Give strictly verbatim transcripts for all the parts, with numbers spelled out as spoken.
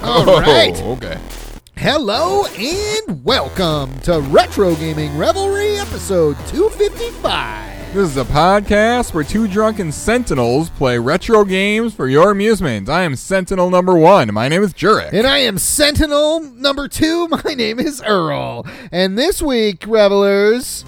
All right. Okay. Hello and welcome to Retro Gaming Revelry episode two fifty-five. This is a podcast where two drunken sentinels play retro games for your amusement. I am Sentinel number one. My name is Jurek. And I am Sentinel number two. My name is Earl. And this week, Revelers,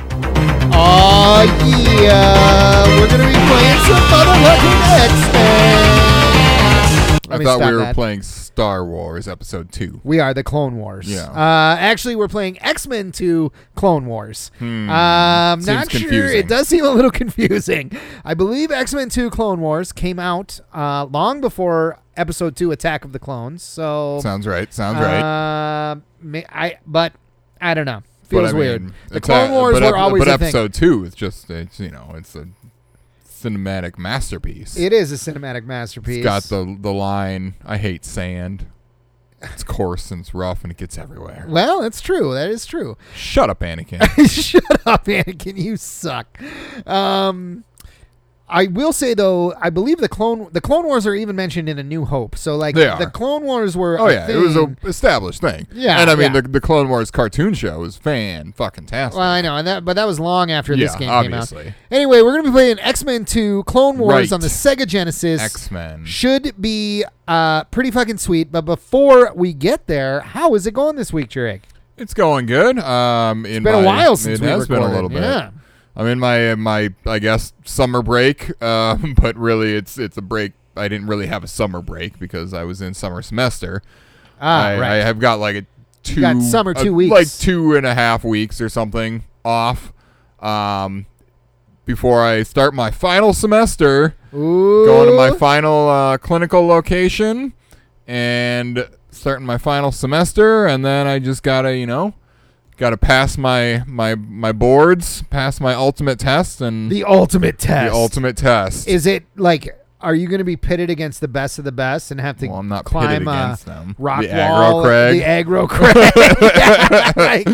oh yeah, we're going to be playing some motherfucking X-Men. I thought we were that. playing Star Wars Episode two. We are the Clone Wars. Yeah. Uh, actually, we're playing X-Men two Clone Wars. Hmm. Um, Seems not confusing. sure. It does seem a little confusing. I believe X-Men two Clone Wars came out uh, long before Episode two Attack of the Clones. So Sounds right. Sounds right. Uh, may, I but I don't know. Feels but, I mean, weird. The Clone a, Wars but were ep- always But a Episode thing. two is just, it's, you know, it's a cinematic masterpiece. It is a cinematic masterpiece. It's got the the line, I hate sand. It's coarse and it's rough and it gets everywhere. Well, that's true. That is true. Shut up, Anakin. Shut up, Anakin. You suck. Um, I will say though, I believe the clone the Clone Wars are even mentioned in A New Hope. So like They are. the Clone Wars were. Oh a yeah, thing. it was a established thing. Yeah, and I mean yeah. the the Clone Wars cartoon show was fan fucking tastic. Well, I know, and that, but that was long after yeah, this game obviously. came out. Anyway, we're going to be playing X-Men two Clone Wars Right. on the Sega Genesis. X-Men. Should be uh, pretty fucking sweet. But before we get there, how is it going this week, Jurek? It's going good. Um, in It's been my, a while since it we has recorded. been a little bit. Yeah. I'm in my my I guess summer break, uh, but really it's it's a break. I didn't really have a summer break because I was in summer semester. Ah, I, right. I have got like a two got summer two uh, weeks. like two and a half weeks or something off. Um, before I start my final semester, Ooh. going to my final uh, clinical location and starting my final semester, and then I just gotta you know. Got to pass my, my my boards, pass my ultimate test, and The ultimate test. the ultimate test. Is it like, are you going to be pitted against the best of the best and have to well, I'm not climb pitted a against them. rock the wall? aggro Craig. The aggro Craig.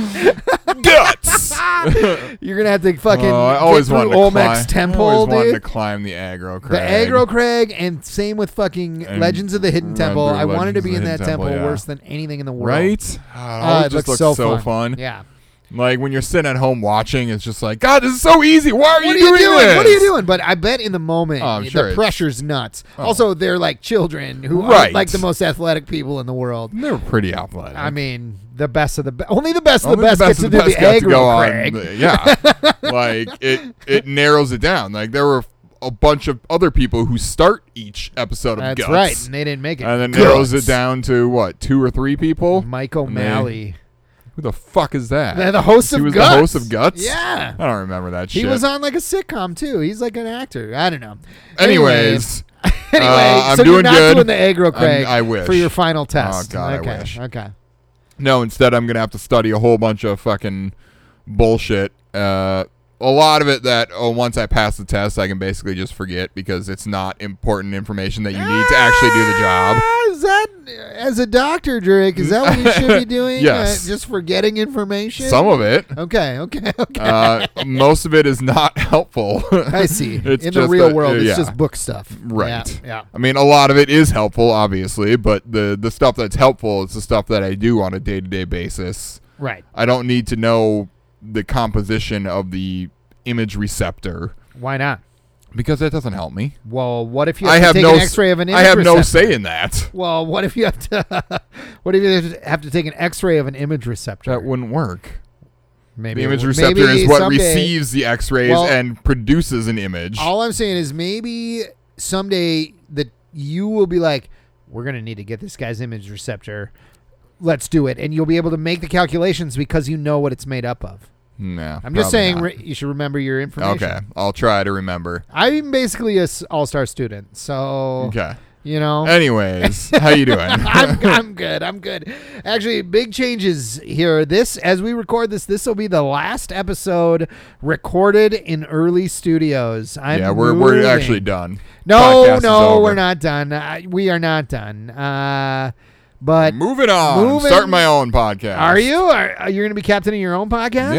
Guts. You're going to have to fucking Oh, I always get through wanted to Olmec's climb. Temple, I always wanted dude. to climb the aggro Craig. The aggro Craig, and same with fucking And Legends of the Hidden Temple. I Legends wanted to of be the in that Hidden temple, Temple, yeah. worse than anything in the world. Right? Oh, it Uh, always it just looks looks so so fun. fun. Yeah. Like when you're sitting at home watching, it's just like, God, this is so easy. Why are What you are you doing doing? this? What are you doing? But I bet in the moment, Oh, I'm the sure it's- pressure's nuts. Oh. Also, they're like children who aren't Right. like the most athletic people in the world. They were pretty athletic. I mean, the best of the best. Only the best of Only the best, best get of to the do the best got to go aggro on Craig. the- yeah. Like it it narrows it down. Like there were a bunch of other people who start each episode of That's Guts. right, and they didn't make it. And then Guts. narrows it down to what, two or three people? Mike And they- O'Malley. Who the fuck is that? They're the host he of was Guts. the host of Guts? Yeah. I don't remember that He shit. was on like a sitcom too. He's like an actor. I don't know. Anyways. anyway, uh, I'm so doing you're not good. doing the aggro Craig I wish. for your final test. Oh, God, I okay. wish. Okay. No, instead I'm going to have to study a whole bunch of fucking bullshit. Uh, a lot of it that, oh, once I pass the test, I can basically just forget because it's not important information that you need to actually do the job. Ah, Is that, as a doctor, Drake, is that what you should be doing? Yes. Uh, just forgetting information? Some of it. Okay, okay, okay. Uh, most of it is not helpful. I see. It's In the just real a- world, uh, it's yeah. just book stuff. Right. Yeah. yeah. I mean, a lot of it is helpful, obviously, but the, the stuff that's helpful is the stuff that I do on a day-to-day basis. Right. I don't need to know the composition of the image receptor Why not? because that doesn't help me. Well, what if you I have to have take no an s- X-ray of an image I have no receptor? say in that. Well, what if you have to? What if you have to take an X-ray of an image receptor? That wouldn't work. maybe The image it would- receptor maybe is what someday- receives the X-rays Well, and produces an image. All I'm saying is maybe someday that you will be like, we're gonna need to get this guy's image receptor. Let's do it, and you'll be able to make the calculations because you know what it's made up of. No, I'm just probably saying not. re- you should remember your information. Okay, I'll try to remember. I'm basically a s- all-star student, so Okay. you know. Anyways, how you doing? I'm, I'm good. I'm good. Actually, big changes here. This, as we record this, this will be the last episode recorded in Early Studios. I'm yeah, we're we're moving. actually done. No, Podcast is no, over. we're not done. Uh, we are not done. Uh, but Moving on. moving- Starting my own podcast. are you? Are, are you going to be captaining your own podcast? Yeah.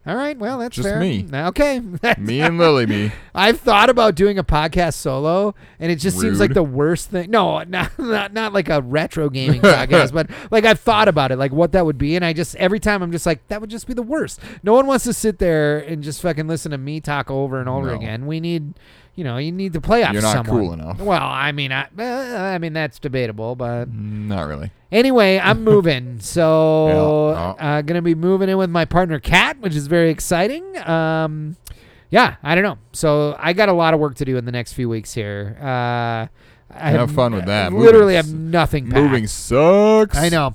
All right. Well, that's Just fair. me. Okay. Me and Lily me. I've thought about doing a podcast solo, and it just Rude. seems like the worst thing. No, not not, not like a retro gaming podcast, but like I've thought about it, like what that would be, and I just every time I'm just like, that would just be the worst. No one wants to sit there and just fucking listen to me talk over and over No. again. We need, you know, you need to play off You're not someone. cool enough. Well, I mean, I, uh, I mean that's debatable, but Not really. anyway, I'm moving, so Yeah. Oh. uh, gonna be moving in with my partner Kat, which is very exciting. Um, yeah, I don't know. So I got a lot of work to do in the next few weeks here. Uh, I Have fun with that. I literally Moving have nothing packed. Moving sucks. I know.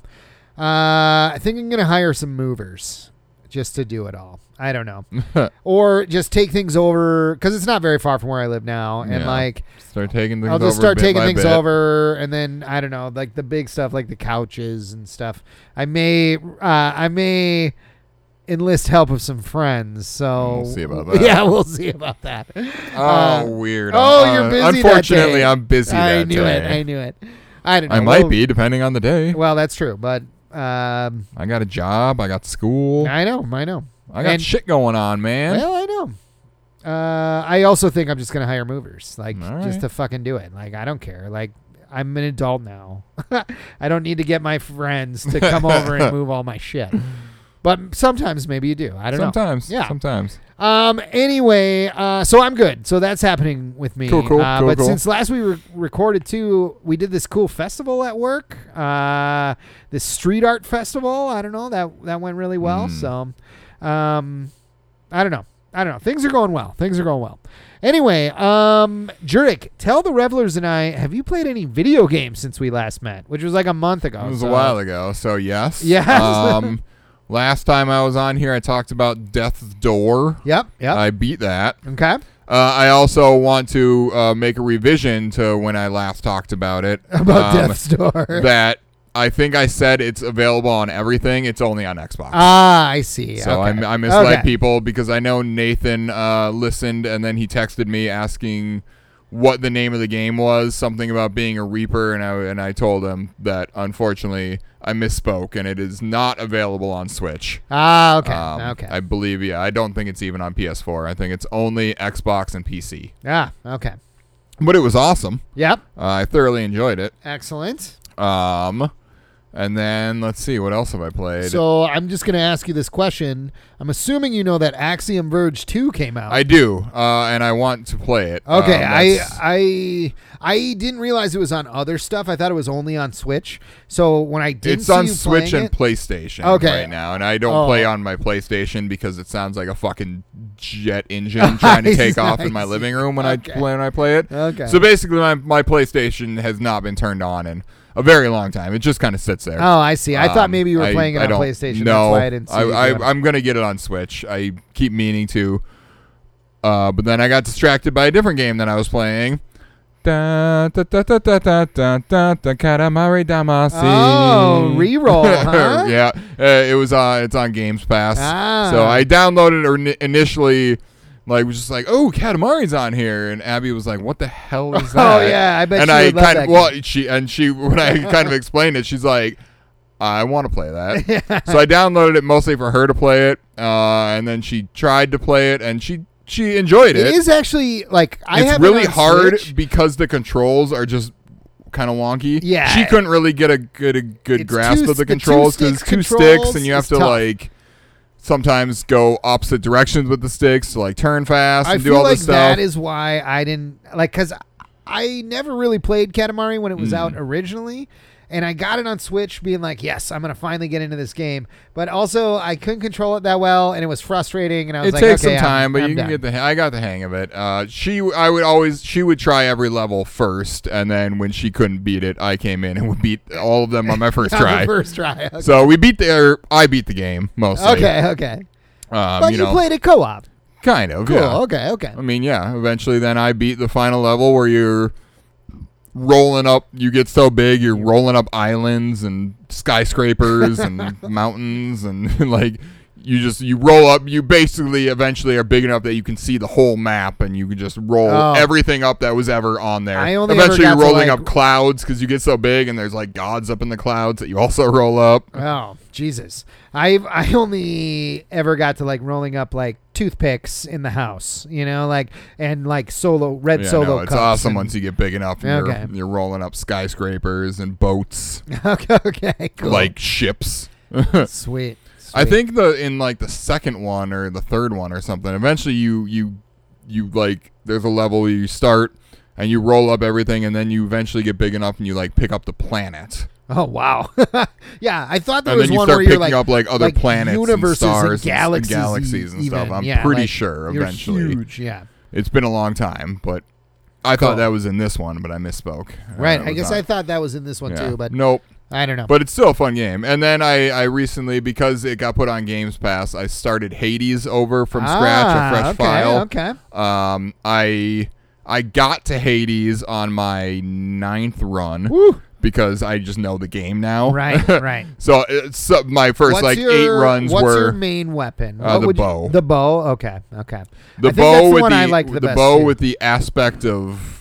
Uh, I think I'm gonna hire some movers just to do it all. I don't know, or just take things over because it's not very far from where I live now, and Yeah. like. Start taking things I'll just over start bit taking by things bit. over, and then I don't know, like the big stuff, like the couches and stuff. I may, uh, I may enlist help of some friends. So We'll see about that. Yeah, we'll see about that. Oh, Uh, weird. Oh, Uh, you're busy. that Unfortunately, day. I'm busy. I that knew day. it. I knew it. I don't know. I might Well- be, depending on the day. Well, that's true, but um, I got a job. I got school. I know. I know. I got and- shit going on, man. Well, I know. Uh, I also think I'm just gonna hire movers, like All right. just to fucking do it. Like I don't care. Like I'm an adult now. I don't need to get my friends to come over and move all my shit. But sometimes maybe you do. I don't Sometimes. Yeah. Sometimes. know. Um. Anyway, uh, so I'm good. So that's happening with me. Cool, cool, uh, cool, But cool. since last we re- recorded too, we did this cool festival at work. Uh, this street art festival. I don't know that that went really well. Mm. So, um, I don't know. I don't know. Things are going well. Things are going well. Anyway, um, Jurek, tell the revelers and I, have you played any video games since we last met? Which was like a month ago. It was so- a while ago, so yes. Yes. Um, last time I was on here, I talked about Death's Door. Yep. Yep. I beat that. okay. Uh, I also want to uh, make a revision to when I last talked about it. About um, Death's Door. That I think I said it's available on everything. It's only on Xbox. Ah, I see. So okay. I, I misled Okay. people because I know Nathan uh, listened and then he texted me asking what the name of the game was, something about being a Reaper, and I and I told him that unfortunately I misspoke and it is not available on Switch. Ah, okay. Um, okay. I believe, yeah. I don't think it's even on P S four. I think it's only Xbox and P C. ah, okay. But it was awesome. Yep. Uh, I thoroughly enjoyed it. Excellent. Um, and then let's see, what else have I played? So I'm just going to ask you this question. I'm assuming you know that Axiom Verge two came out. I do, uh, and I want to play it. Okay, Um, I that's- I I didn't realize it was on other stuff. I thought it was only on Switch. So when I didn't It's see on you Switch playing and it, PlayStation Okay. right now, and I don't Oh. play on my PlayStation because it sounds like a fucking jet engine trying to I take see, off I in my see. living room when Okay. I play when I play it. Okay. So basically, my my PlayStation has not been turned on in a very long time. It just kind of sits there. Oh, I see. I thought Um, maybe you were I- playing it I on don't- PlayStation. No, That's why I didn't see I, you I, doing it. I'm gonna get it on Switch. I keep meaning to, uh, but then I got distracted by a different game that I was playing. Da da da da da da da da da Katamari Damacy. Oh, reroll, huh? Yeah, uh, it was on. It's on Games Pass. Ah. So I downloaded it ini- initially. Like, was just like, oh, Katamari's on here, and Abby was like, "What the hell is that?" Oh, yeah, I bet And she I would love kind that of well, she and she when I kind of explained it, she's like, "I want to play that." So I downloaded it mostly for her to play it, uh, and then she tried to play it, and she she enjoyed it. It is actually like I it's have really it on hard Switch. because the controls are just kind of wonky. Yeah. she couldn't really get a good a good It's grasp two- of the the two controls because stick two controls sticks, and you have is to tough. like sometimes go opposite directions with the sticks to like turn fast I and do feel all like this stuff. that is why I didn't like because I never really played Katamari when it was Mm. out originally, and I got it on Switch, being like, "Yes, I'm gonna finally get into this game." But also, I couldn't control it that well, and it was frustrating. And I was It like, takes okay, some time, I'm, but I'm you can done. get the. ha- I got the hang of it. Uh, she, I would always, she would try every level first, and then when she couldn't beat it, I came in and would beat all of them on my first On the try. first try. Okay, So we beat the, or I beat the game mostly. okay. okay. um, But you you, know, played it co-op. kind of. Cool. Yeah. Okay. Okay. I mean, yeah. Eventually, then I beat the final level where you're rolling up. You get so big, you're rolling up islands and skyscrapers and mountains, and like you just you roll up. You basically eventually are big enough that you can see the whole map, and you can just roll Oh. everything up that was ever on there. I only eventually, ever you're got to, rolling like- up clouds because you get so big, and there's like gods up in the clouds that you also roll up. Oh, Jesus. I I only ever got to like rolling up like toothpicks in the house, you know, like and like solo red Yeah, solo no, it's cups. awesome and- once you get big enough. And Okay. you're, you're rolling up skyscrapers and boats, okay, okay, cool. like ships. Sweet. I sweet. think the in like the second one or the third one or something. Eventually, you you you like there's a level where you start and you roll up everything, and then you eventually get big enough and you like pick up the planet, Oh wow. Yeah, I thought there and was then you one start where you're picking like up like other like planets, universes and and stars, galaxies and galaxies and even. stuff. I'm Yeah, pretty like, sure you're eventually. huge. Yeah. It's been a long time, but I Cool. thought that was in this one, but I misspoke. Uh, Right. it I was guess not. I thought that was in this one Yeah. too, but nope. I don't know. But it's still a fun game. And then I, I recently, because it got put on Games Pass, I started Hades over from scratch, Ah, a fresh okay, file. Okay. Um, I I got to Hades on my ninth run Woo. because I just know the game now. Right. Right. So it's uh, my first What's like your, eight runs what's were your main weapon? Uh, What the would you- bow. the bow. Okay. Okay. the I think bow that's the with one the, I like the the best, bow too. with the aspect of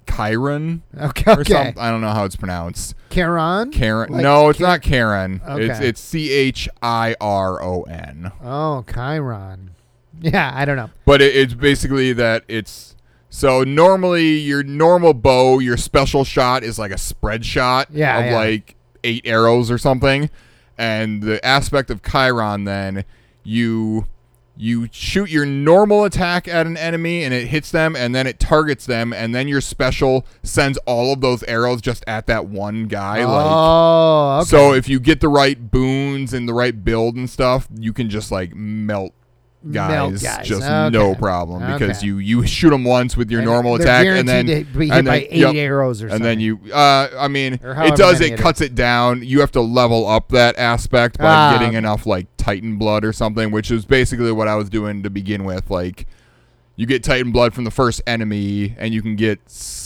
Chiron Okay. or Okay. something. I don't know how it's pronounced. Charon. Karen. Like no, it's Char- not Karen. It's Okay. it's C H I R O N. Oh, Chiron. Yeah, I don't know. But it, it's basically that it's so normally your normal bow, your special shot is like a spread shot Yeah, of yeah. like eight arrows or something. And the aspect of Chiron, then you you shoot your normal attack at an enemy and it hits them, and then it targets them, and then your special sends all of those arrows just at that one guy. like Oh, okay. So if you get the right boons and the right build and stuff, you can just like melt guys, Melt guys. just Okay. no problem because Okay. you you shoot them once with your And normal they're attack, and then guaranteed to be hit and by then- eight yep. arrows or and something. then you uh I mean Or it however does many it it cuts it down. You have to level up that aspect by Ah, getting okay. enough like Titan blood or something, which is basically what I was doing to begin with. Like you get Titan blood from the first enemy, and you can get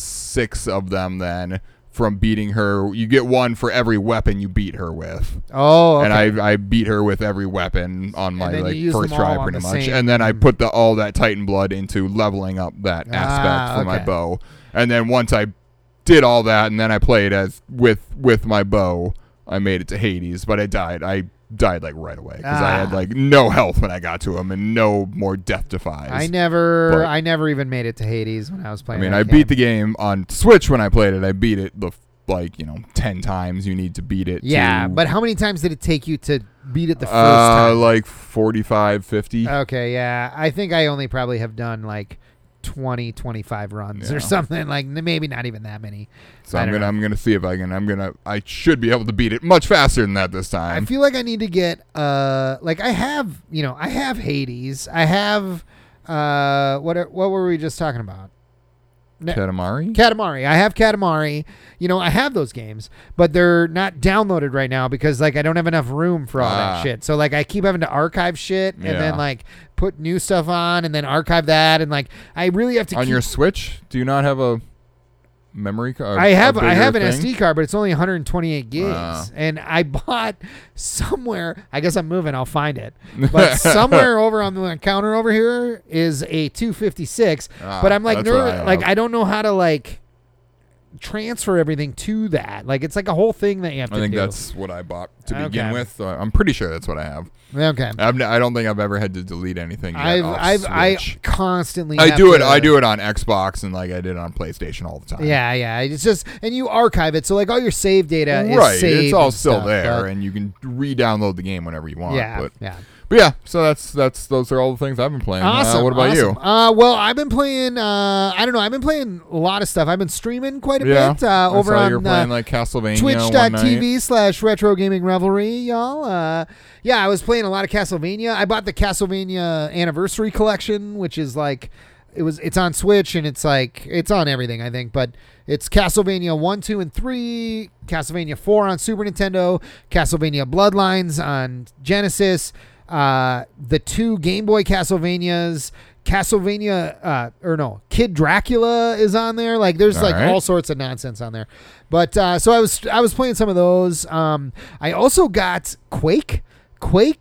six of them then from beating her. You get one for every weapon you beat her with. Oh, okay. And I I beat her with every weapon on my then you like use first them all try on pretty the much. same- And then I put the all that Titan blood into leveling up that Ah, aspect for my okay. bow. And then once I did all that, and then I played as with with my bow, I made it to Hades, but I died. I died like right away because I had Ah. like no health when I got to him and no more death defies. I never, But- I never even made it to Hades when I was I playing. mean, that I game. beat the game on Switch when I played it. I beat it the like you know ten times you need to beat it. Yeah, to, but how many times did it take you to beat it the first uh, time? like forty-five, fifty. Okay, yeah. I think I only probably have done like twenty, twenty-five runs Yeah. or something. Like n- maybe not even that many. So I I'm don't gonna know. I'm gonna see if I can I'm gonna I should be able to beat it much faster than that this I time. feel like I need to get uh like I have, you know, I have Hades. I have uh what are- what were we just talking about? Ne- Katamari? Katamari. I have Katamari. You know, I have those games, but they're not downloaded right now because like I don't have enough room for all Ah. that shit. So like I keep having to archive shit and Yeah. then like put new stuff on and then archive that and like I really have to On keep your Switch, do you not have a memory card? I have a I have an bigger S D thing? card, but it's only one hundred twenty-eight gigs. Ah. And I bought somewhere. I guess I'm moving. I'll find it. But somewhere over on the counter over here is a two fifty-six. Ah, but I'm like, that's what ner- I like have. I don't know how to like transfer everything to that. Like it's like a whole thing that you have I to think do. that's what I bought to begin Okay. with. Uh, I'm pretty sure that's what I have. okay. I've n- I don't think I've ever had to delete anything. Yet I've off I've I Switch. constantly I have do it. to- I do it on Xbox and like I did it on PlayStation all the time. Yeah, yeah. It's just and you archive it, so like all your save data is right. saved It's all and still stuff, there, but- and you can re-download the game whenever you want. yeah, But, yeah. but yeah, so that's that's those are all the things I've been playing. Awesome. Uh, what about awesome. you? Uh, well, I've been playing. Uh, I don't know. I've been playing a lot of stuff. I've been streaming quite a Yeah, bit uh, I over saw on you were playing uh, like Castlevania one night. Twitch.tv slash Retro Gaming Revelry, y'all. Uh, yeah, I was playing a lot of Castlevania. I bought the Castlevania Anniversary Collection, which is like it was. It's on Switch and it's like it's on everything, I think. But it's Castlevania one, two, and three. Castlevania four on Super Nintendo. Castlevania Bloodlines on Genesis. Uh, the two Game Boy Castlevanias, Castlevania, uh, or no, Kid Dracula is on there. Like, there's All like right. all sorts of nonsense on there. But uh, so I was I was playing some of those. Um, I also got Quake. Quake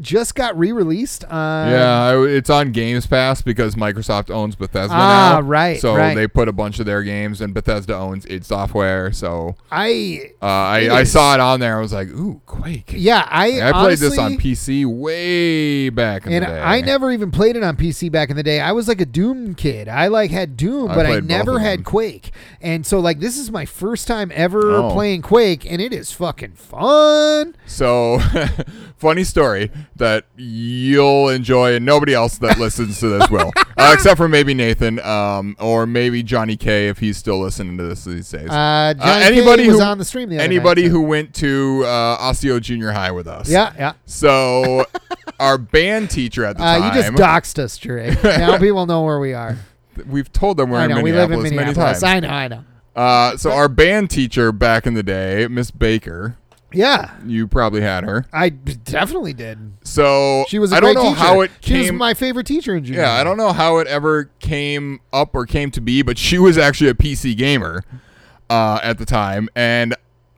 just got re-released on. Yeah, I- it's on Games Pass because Microsoft owns Bethesda Ah, now. right, So right. they put a bunch of their games, and Bethesda owns id Software. So I uh, I, It I is. saw it on there. I was like, ooh, Quake. yeah, I I played this on honestly- P C way back in And the day. I never even played it on P C back in the day. I was like a Doom kid. I like had Doom, I but I played both never of had them. Quake. And so like this is my first time ever Oh. playing Quake, and it is fucking fun. So, funny story that you'll enjoy, and nobody else that listens to this will, uh, except for maybe Nathan, um, or maybe Johnny K if he's still listening to this these days. Uh, Johnny anybody K was who- on the stream the other Anybody night, so- who went to uh, Osseo Junior High with us. Yeah, yeah. So, our band teacher at the Uh, time. you just doxed us, Trey. Now people know where we are. We've told them we're I in know we live Minneapolis, in many Minneapolis. times. I know, I know. Uh, so, our band teacher back in the day, Miss Baker, Yeah, you probably had her. I b- definitely did. So, She was a I great don't know teacher. how it She was came. my favorite teacher in junior. Yeah, I don't know how it ever came up or came to be, but she was actually a P C gamer uh, at the time, and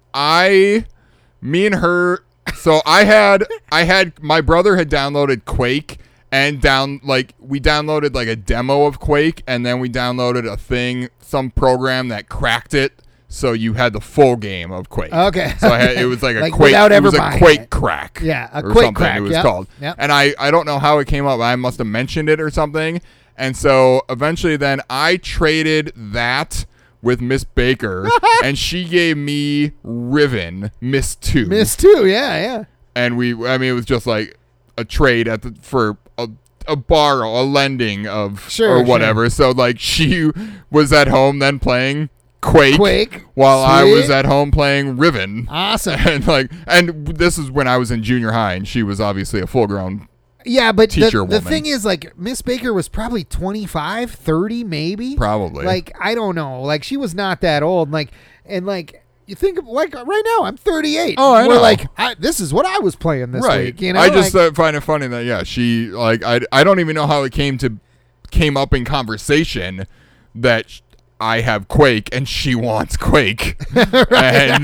I, me and her. So I had, I had my brother had downloaded Quake and down like we downloaded like a demo of Quake, and then we downloaded a thing, some program that cracked it, so you had the full game of Quake. Okay. So I had, it was like a Like, Quake. without it ever was a buying Quake it. crack. Yeah, a or Quake something crack, It was yep, called. yep. And I, I don't know how it came up. I must have mentioned it or something. And so eventually, then I traded that with Miss Baker, and she gave me Riven Miss Two. Miss too. Yeah, yeah. And we, I mean, it was just like a trade at the for a, a borrow, a lending of Sure, or whatever. So like she was at home then playing Quake, Quake. while I was Sweet. at home playing Riven. Awesome. And like, and this is when I was in junior high, and she was obviously a full grown. Yeah, but the, Teacher the woman. thing is, like, Miss Baker was probably twenty-five, thirty, maybe. Probably. Like, I don't know. Like, she was not that old. Like, and like, you think of, like, right now, I'm thirty-eight. Oh, I We're know. like, I, this is what I was playing this right. week. You know, I just like, uh, find it funny that yeah, she like I I don't even know how it came to came up in conversation that sh- I have Quake and she wants Quake, and uh,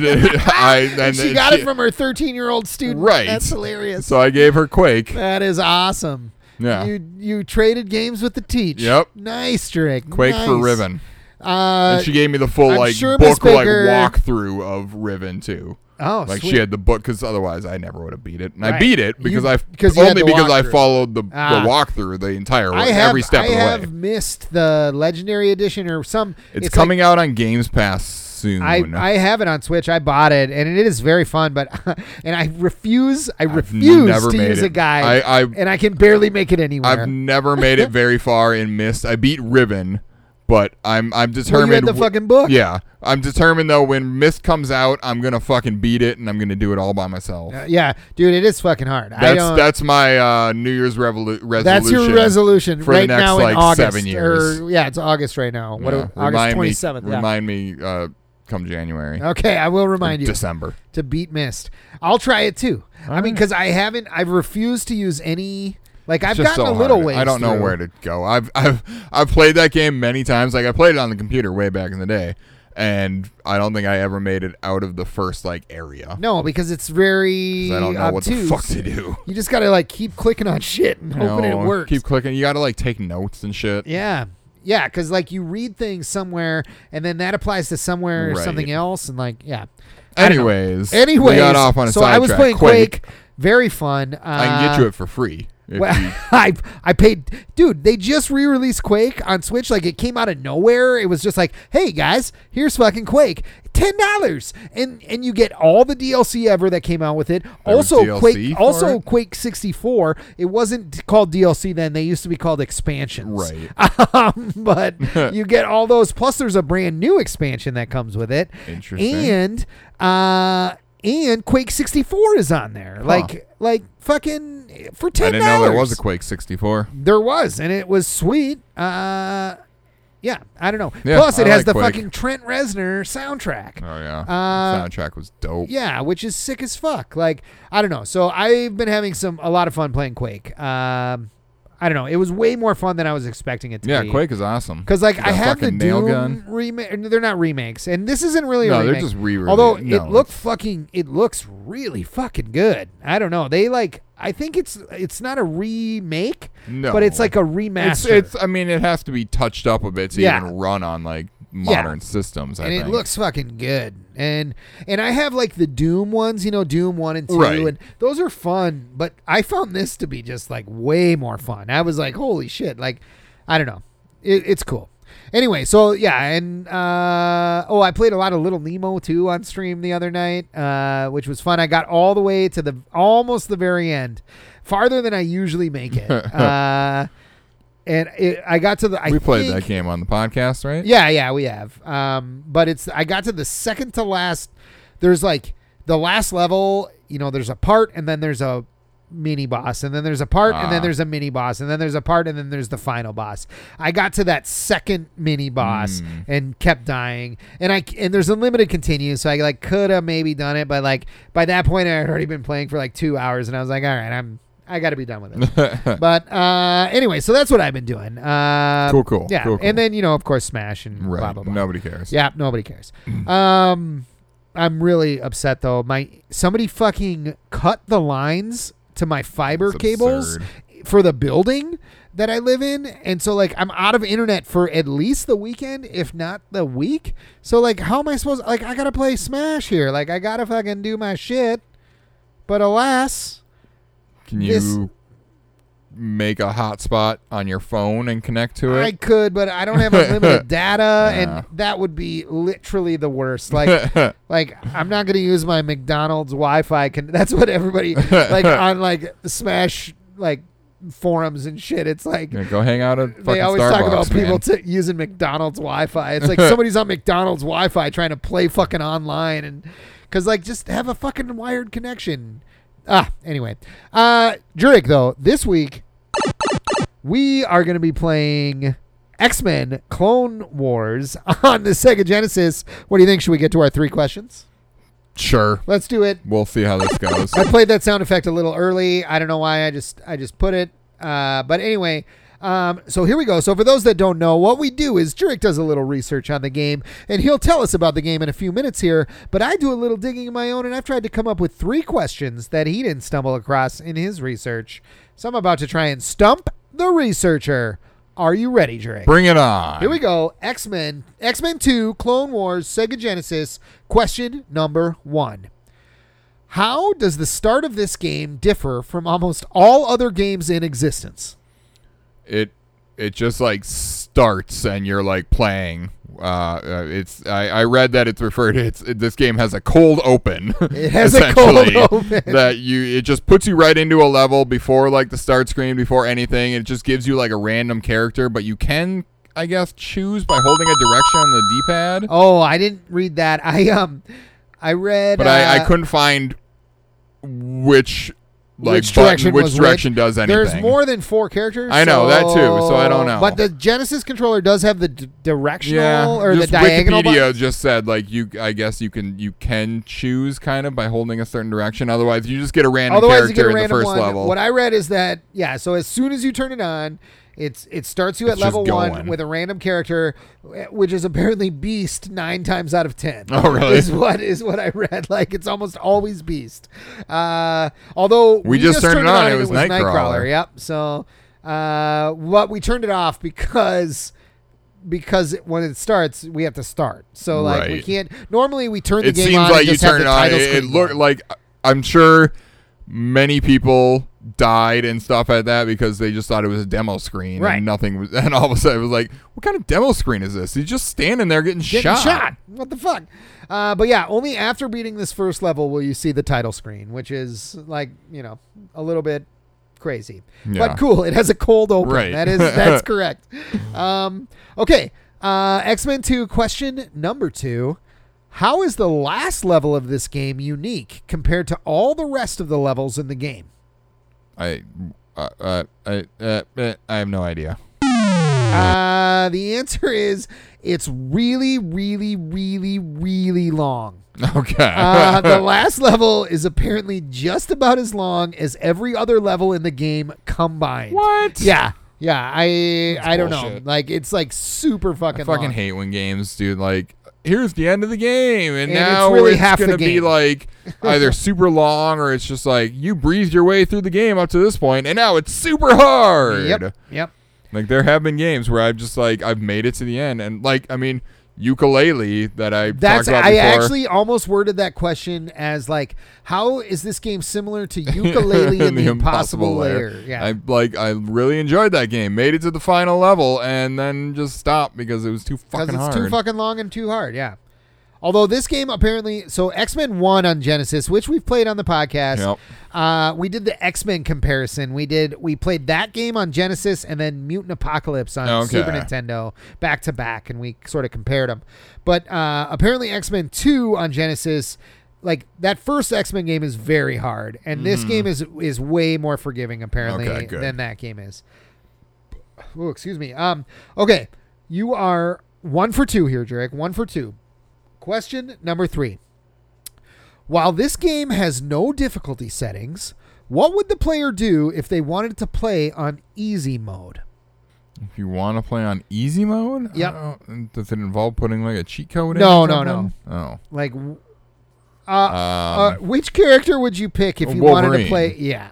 I and she got it from her thirteen-year-old student. Right. That's hilarious. so I gave her Quake. That is awesome. Yeah. You you traded games with the teach. Yep. Nice, Drake. Quake nice. for Riven. Uh, And she gave me the full I'm like sure Miss book like Baker- walkthrough of Riven too. oh, Like sweet. she had the book because otherwise I never would have beat it. And I Right. beat it because You- I because you had only the because I walkthrough. followed the, Ah. the walkthrough the entire I way, have, every step I of the have way. missed the Legendary Edition or some. It's, like- coming out on Games Pass soon. I, I have it on Switch. I bought it, and it is very fun. But and I refuse. I I've refuse never to made use it. a guide, I, I and I can barely make it anywhere. I've never made it very far in Mist. I beat Riven, but I'm I'm well, you determined. had the w- fucking book. Yeah, I'm determined though. When Mist comes out, I'm gonna fucking beat it, and I'm gonna do it all by myself. Uh, yeah, dude, it is fucking hard. I That's don't, that's my uh, New Year's revolu- resolution. that's your resolution for right the next now like in August. seven years. Or, yeah, it's August right now. What? Yeah. August Remind twenty me- seventh. Yeah. Remind me, uh, come January, Okay, I will remind you December. to beat Mist. I'll try it too. I mean, Alright. because I haven't. I've refused to use any. Like I've It's just gotten so a little hard. ways. I don't know through. where to go. I've I've I've played that game many times. Like I played it on the computer way back in the day, and I don't think I ever made it out of the first like area. No, because it's very 'Cause I don't know obtuse. what the fuck to do. You just gotta like keep clicking on shit and You hoping know, it works. Keep clicking. You got to like take notes and shit. yeah, yeah, because like you read things somewhere, and then that applies to somewhere or Right. something else, and like yeah. I don't know. Anyways, Anyways, we got off on a so I was sidetrack. playing Quake. Very fun. Uh, I can get you it for free. If Well, you, I I paid, dude. They just re-released Quake on Switch. Like it came out of nowhere. It was just like, hey guys, here's fucking Quake, ten dollars, and and you get all the D L C ever that came out with it. There was Also D L C Quake, for also it? Quake sixty-four. It wasn't called D L C then. They used to be called expansions. right. Um, but you get all those. Plus, there's a brand new expansion that comes with it. Interesting. And uh, and Quake sixty-four is on there. Like like fucking for ten I dollars. didn't know there was a Quake sixty-four. There was, and it was sweet. Uh, yeah, I don't know. Yeah, Plus, it I has like the Quake. fucking Trent Reznor soundtrack. Oh yeah. Uh, Soundtrack was dope. Yeah, which is sick as fuck. Like, I don't know. So I've been having some a lot of fun playing Quake. Um, I don't know. It was way more fun than I was expecting it to Yeah, be. Quake is awesome. Because like You I got have the fucking nail Doom gun. remake. They're not remakes, and this isn't really a No, remake. they're just re-releasing. Although No, it looked it's- fucking, it looks really fucking good. I don't know. They like, I think it's it's not a remake, No, but it's like a It's, remaster. it's. I mean, it has to be touched up a bit to Yeah. even run on like modern systems. I and think. it looks fucking good. And and I have like the Doom ones, you know, Doom one and two, Right. and those are fun. But I found this to be just like way more fun. I was like, holy shit! Like, I don't know, it, it's cool. Anyway, so yeah, and uh, oh, I played a lot of Little Nemo too on stream the other night, uh, which was fun. I got all the way to the almost the very end, farther than I usually make it. uh, and it, I got to the. I we played think, that game on the podcast, right? Yeah, yeah, we have. Um, but it's I got to the second to last. There's like the last level. You know, there's a part, and then there's a mini boss, and then there's a part, and then Ah. there's a mini boss, and then there's a part, and then there's the final boss. I got to that second mini boss Mm. and kept dying, and I and there's unlimited continue, so I like could have maybe done it, but like by that point I had already been playing for like two hours, and I was like, all right, I'm I got to be done with it. But uh, anyway, so that's what I've been doing. Uh, Cool, cool, Yeah, cool, cool. and then you know, of course, Smash and Right. blah blah blah. Nobody cares. Yeah, nobody cares. Um, I'm really upset though. My somebody fucking cut the lines to my fiber That's cables absurd. for the building that I live in, and so like I'm out of internet for at least the weekend, if not the week. So like, how am I supposed? Like, I gotta play Smash here. Like, I gotta fucking do my shit. But alas, Can you This- make a hotspot on your phone and connect to I it? could, but I don't have unlimited data, Yeah. and that would be literally the worst. Like, like I'm not going to use my McDonald's Wi-Fi. Can that's what everybody like on like Smash like forums and shit. It's like Yeah, go hang out at fucking they always Starbucks, talk about man. people t- using McDonald's Wi-Fi. It's like somebody's on McDonald's Wi-Fi trying to play fucking online, and because like just have a fucking wired connection. Ah, anyway, uh, Jurek though this week we are going to be playing X-Men Clone Wars on the Sega Genesis. What do you think? Should we get to our three questions? Sure. Let's do it. We'll see how this goes. I played that sound effect a little early. I don't know why. I just I just put it. Uh, but anyway, um, so here we go. So for those that don't know, what we do is Jurek does a little research on the game, and he'll tell us about the game in a few minutes here. But I do a little digging of my own, and I've tried to come up with three questions that he didn't stumble across in his research. So I'm about to try and stump the researcher. Are you ready, Jurek? Bring it on. Here we go. X-Men. X-Men two, Clone Wars, Sega Genesis. Question number one. How does the start of this game differ from almost all other games in existence? It it just like starts and you're like playing. Uh, uh, it's I, I read that it's referred to. It's this game has a cold open. It has a cold essentially, open. that you it just puts you right into a level before like the start screen, before anything. It just gives you like a random character, but you can, I guess, choose by holding a direction on the D-pad. Oh, I didn't read that. I um, I read. But I, I uh, couldn't find which like which button, direction which was direction which. does anything. There's more than four characters. I know, that too, so I don't know. But the Genesis controller does have the d- directional Yeah, or the just diagonal. Wikipedia buttons. just said like you. I guess you can you can choose kind of by holding a certain direction. Otherwise, you just get a random Otherwise, you character get a in the random first one. level. What I read is that yeah. So as soon as you turn it on, it's it starts you at It's just level one going. with a random character, which is apparently Beast nine times out of ten. Oh, really? Is what is what I read. Like it's almost always Beast. Uh, although We just turned it on, it and was Nightcrawler. Yep. So, uh, what we turned it off because. Because it, when it starts, we have to start. So like we Right. can't. Normally we turn the it game seems on like and you just have turn the it on. title It, it screen looked going. like I'm sure many people died and stuff like that because they just thought it was a demo screen Right. and nothing was. And all of a sudden it was like, what kind of demo screen is this? He's just standing there getting, Getting shot. shot. What the fuck? Uh, but yeah, only after beating this first level will you see the title screen, which is like, you know, a little bit crazy. Yeah. But cool. It has a cold open. Right. That is that's correct. Um, okay. Uh, X-Men two question number two. How is the last level of this game unique compared to all the rest of the levels in the game? I, uh, uh, I, uh, uh, I have no idea. Uh, the answer is it's really, really, really, really long. Okay. Uh, the last level is apparently just about as long as every other level in the game combined. What? Yeah, yeah. I That's I don't know. bullshit. Like it's like super I fucking. fucking long. hate when games do like here's the end of the game, and, And now it's really it's half the gonna be game. like either super long or it's just like you breezed your way through the game up to this point, and now it's super hard. Yep. Yep. Like there have been games where I've just like I've made it to the end, and like I mean, Ukulele that I That's talked about I before. actually almost worded that question as like, how is this game similar to Ukulele and the, Impossible Lair? Yeah. I like I really enjoyed that game. Made it to the final level and then just stopped because it was too Because fucking it's hard. too fucking long and too hard, yeah. Although this game apparently, so X-Men one on Genesis, which we've played on the podcast. Yep. Uh, we did the X-Men comparison. We did we played that game on Genesis and then Mutant Apocalypse on Okay. Super Nintendo back to back, and we sort of compared them. But uh, apparently X-Men two on Genesis, like that first X-Men game is very hard, and this game is is way more forgiving apparently Okay, good. than that game is. Oh, excuse me. Um, okay, you are one for two here, Drake. One for two. Question number three. While this game has no difficulty settings, what would the player do if they wanted to play on easy mode? If you want to play on easy mode, Yep. I don't- does it involve putting like a cheat code in? No, or no, something? Oh, Like, uh, Um, uh, which character would you pick if you wanted to Wolverine. play? Yeah.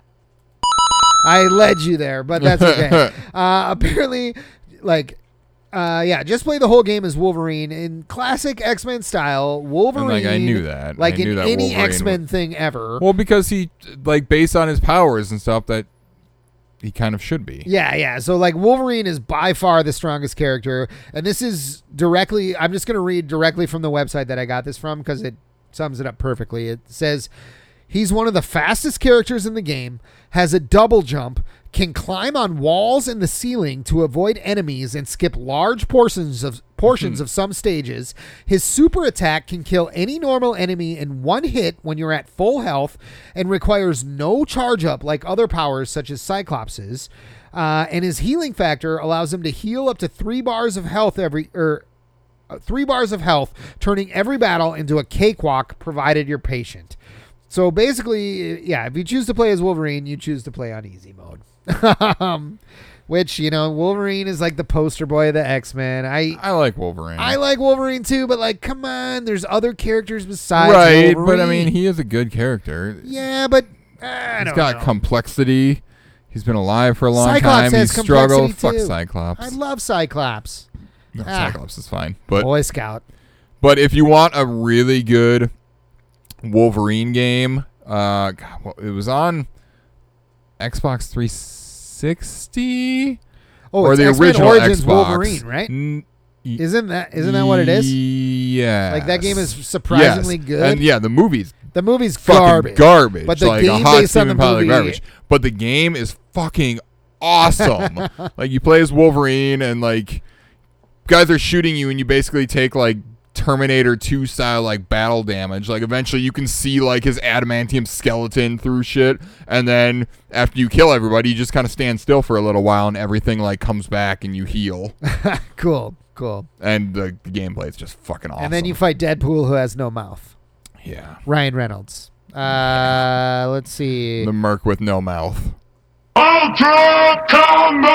I led you there, but that's okay. uh, apparently, like, uh, yeah, just play the whole game as Wolverine in classic X-Men style. Wolverine, And, like, I knew that. like I knew in that any Wolverine X-Men thing ever. well, because he like based on his powers and stuff that he kind of should be. Yeah, yeah. So like Wolverine is by far the strongest character, and this is directly. I'm just going to read directly from the website that I got this from because it sums it up perfectly. It says he's one of the fastest characters in the game, has a double jump, can climb on walls in the ceiling to avoid enemies and skip large portions of portions of some stages. His super attack can kill any normal enemy in one hit when you're at full health and requires no charge up like other powers such as Cyclops's. Uh, and his healing factor allows him to heal up to three bars of health every or uh, three bars of health, turning every battle into a cakewalk provided you're patient. So basically, yeah, if you choose to play as Wolverine, you choose to play on easy mode. um, which, you know, Wolverine is like the poster boy of the X-Men. I I like Wolverine. I like Wolverine too, but like, come on, there's other characters besides right, Wolverine. but I mean, he is a good character. yeah, but uh, I He's don't got know. complexity. He's been alive for a long Cyclops time. has He's struggled. complexity, Fuck too. Cyclops. I love Cyclops. No, Ah. Cyclops is fine. But Boy Scout. but if you want a really good Wolverine game, uh, God, well, it was on Xbox three sixty Oh, or it's the X-Men original Origins Xbox. Wolverine, right? N- y- Isn't that isn't that what it is? Yeah. Like that game is surprisingly yes. good. And yeah, the movie's The movie's fucking garbage. garbage. But the like game a hot based on the steaming pile of movie- garbage. But the game is fucking awesome. Like you play as Wolverine and like guys are shooting you and you basically take like Terminator two style like battle damage. Like eventually you can see like his adamantium skeleton through shit, and then after you kill everybody, you just kind of stand still for a little while and everything like comes back and you heal. Cool, cool. And the, the gameplay is just fucking awesome. And then you fight Deadpool, who has no mouth. yeah, Ryan Reynolds. Uh, let's see. the merc with no mouth. Ultra Combo!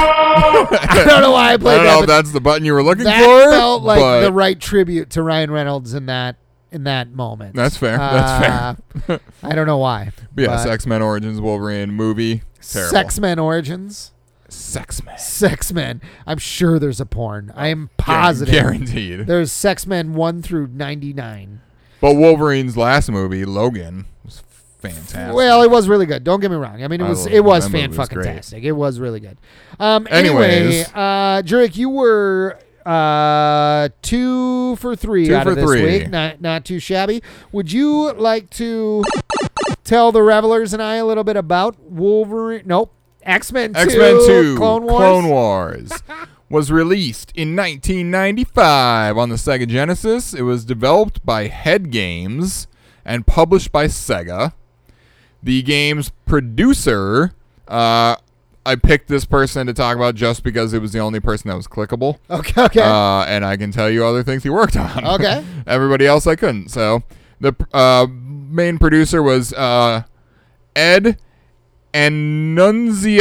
I don't know why I I played don't know that. if but that's the button you were looking that for. felt like but the right tribute to Ryan Reynolds in that in that moment. That's fair. Uh, That's fair. I don't know why. But yes, but X-Men Origins Wolverine movie. Terrible. Sex-Men Origins. Sex-Men. Sex-Men. I'm sure there's a porn. I am positive. Guaranteed. There's Sex-Men one through ninety-nine. But Wolverine's last movie, Logan, was fantastic. Well, it was really good. Don't get me wrong. I mean, it I was love it was that movie. fan It was fucking great. tastic. It was really good. Um. Anyway, Anyways. uh, Jurek, you were uh two for three Two out for of this three. week. Not not too shabby. Would you like to tell the revelers and I a little bit about Wolverine? Nope. X-Men two. X-Men two, Clone Wars. Clone Wars was released in nineteen ninety-five on the Sega Genesis. It was developed by Head Games and published by Sega. The game's producer, uh, I picked this person to talk about just because it was the only person that was clickable. Okay. Okay. Uh, and I can tell you other things he worked on. Okay. Everybody else I couldn't. So the uh, main producer was uh, Ed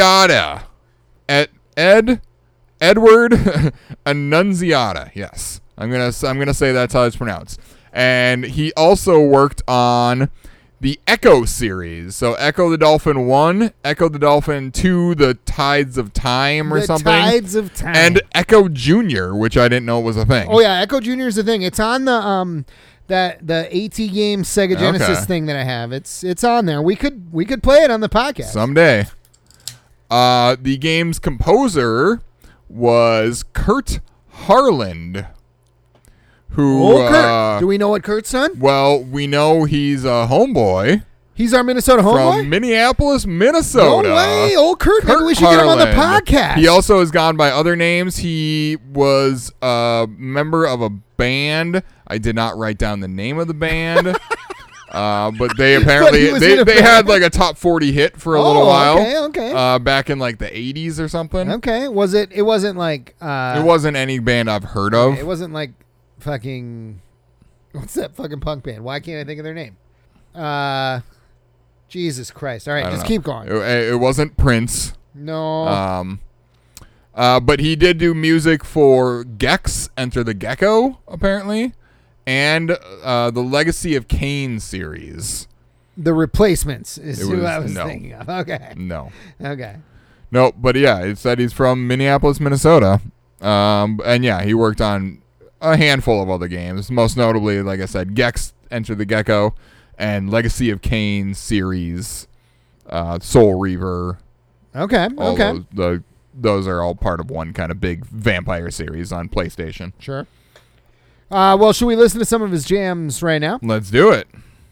Annunziata. Ed, Ed Edward Annunziata. Yes. I'm gonna I'm gonna say that's how it's pronounced. And he also worked on the Echo series. So Echo the Dolphin one, Echo the Dolphin two, The Tides of Time or the something. Tides of Time. And Echo Junior, which I didn't know was a thing. Oh yeah, Echo Junior is the thing. It's on the um that the AT game Sega Genesis Okay. thing that I have. It's it's on there. We could we could play it on the podcast. Someday. Uh, the game's composer was Kurt Harland, who, Oh, Kurt. uh, Do we know what Kurt's done? well, we know he's a homeboy He's our Minnesota homeboy. from Minneapolis, No Minnesota. way, old Kurt. Maybe Kurt we should get him on the Harland. podcast. He also has gone by other names. He was a member of a band. I did not write down the name of the band. Uh, but they apparently was they, in a they band. had like a top forty hit for a Oh, little while. okay, okay. Uh, back in like the eighties or something. Okay, was it? It wasn't like. Uh, It wasn't any band I've heard of. It wasn't like fucking. What's that fucking punk band? Why can't I think of their name? Uh, Jesus Christ! All right, I don't just know. keep going. It, it wasn't Prince. No. Um, uh, but he did do music for Gex, Enter the Gecko, apparently, and uh, the Legacy of Kain series. The Replacements is It who was- I was no. thinking of. Okay. No. Okay. No, but yeah, it said he's from Minneapolis, Minnesota. Um, and yeah, he worked on a handful of other games, most notably, like I said, Gex, Enter the Gecko, and Legacy of Kain series, uh, Soul Reaver. Okay. All Okay. those, the, those are all part of one kind of big vampire series on PlayStation. Sure. Uh, well, should we listen to some of his jams right now? Let's do it.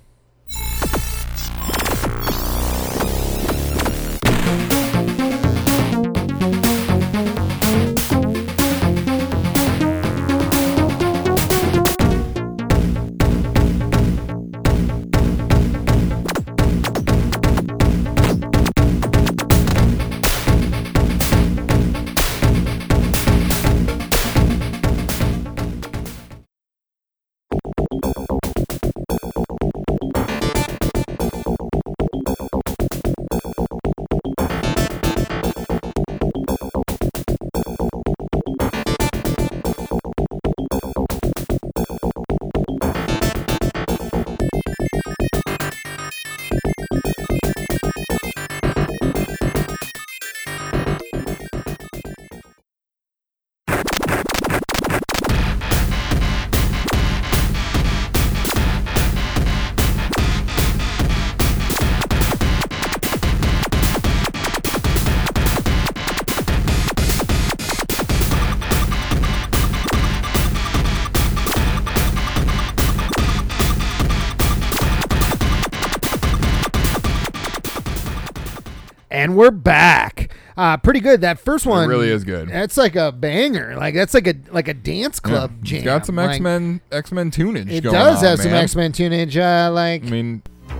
And we're back. Uh, pretty good. That first one really is good. That's like a banger. Like that's like a like a dance club Yeah, jam. It's got some Like, X Men X Men tunage. It going does on, have some man. X Men tunage. Uh, like I mean, I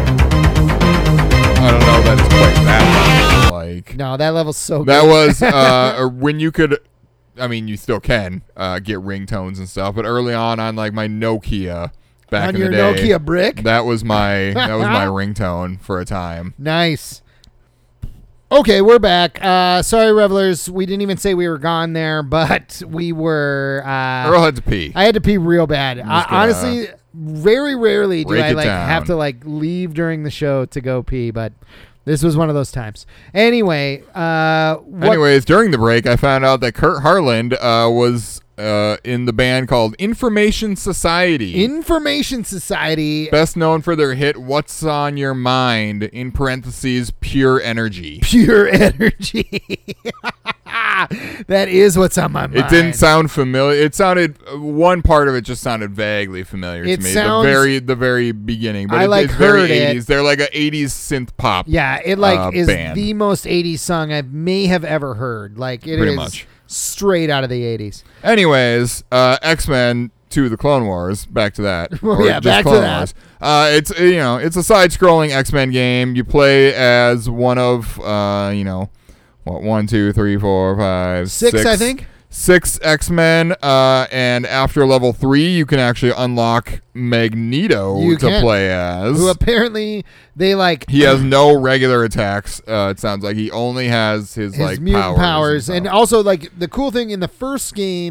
don't know that it's quite that level, like no, that level's so that good. was uh, or when you could. I mean, you still can uh, get ringtones and stuff, but early on on like my Nokia back on in your the day, Nokia brick. that was my that was my ringtone for a time. Nice. Okay, we're back. Uh, sorry, revelers. We didn't even say we were gone there, but we were. Uh, Earl had to pee. I had to pee real bad. I, just gonna honestly, very rarely do break I it like down. have to like leave during the show to go pee, but this was one of those times. Anyway, uh, what, Anyways, during the break, I found out that Kurt Harland uh, was uh, in the band called Information Society. Information Society, Best known for their hit "What's on Your Mind" in parentheses Pure Energy. Pure Energy. That is what's on my mind. It didn't sound familiar. It sounded one part of it just sounded vaguely familiar It to me. sounds- the very the very beginning, but I, it, like, it's very heard it. eighties. They're like a eighties synth pop. Yeah, it like uh, is band. the most eighties song I may have ever heard. Like it is Pretty much. straight out of the eighties. Anyways, uh, X-Men to the Clone Wars. Back to that. Well, Or yeah, just back to Clone that. Wars. Uh, it's you know it's a side-scrolling X-Men game. You play as one of uh, you know what one, two, three, four, five, Six, six I think. Six X-Men, uh, and after level three, you can actually unlock Magneto You to can. play as. Who apparently they like He has no regular attacks. Uh, it sounds like he only has his, his like mutant powers, powers, and, and stuff. also like the cool thing in the first game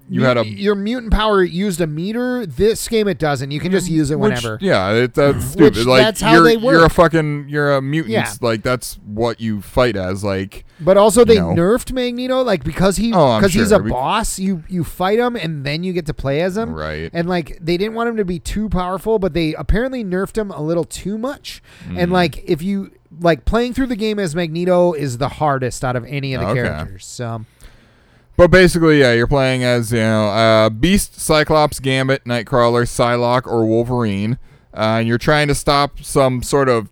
you had a your mutant power used a meter. This game it doesn't. You can just use it which, whenever. Yeah, it, that's stupid. Which, like that's how you're, they you're a work. fucking you're a mutant. Yeah. Like that's what you fight as. Like But also they you know. nerfed Magneto, like because he Oh, I'm because he's a sure. We- boss. You you fight him and then you get to play as him. Right. And like they didn't want him to be too powerful, but they apparently nerfed him a little too much. Mm. And like if you like playing through the game as Magneto is the hardest out of any of the Okay. characters. So But basically, yeah, you're playing as, you know, uh, Beast, Cyclops, Gambit, Nightcrawler, Psylocke, or Wolverine. Uh, and you're trying to stop some sort of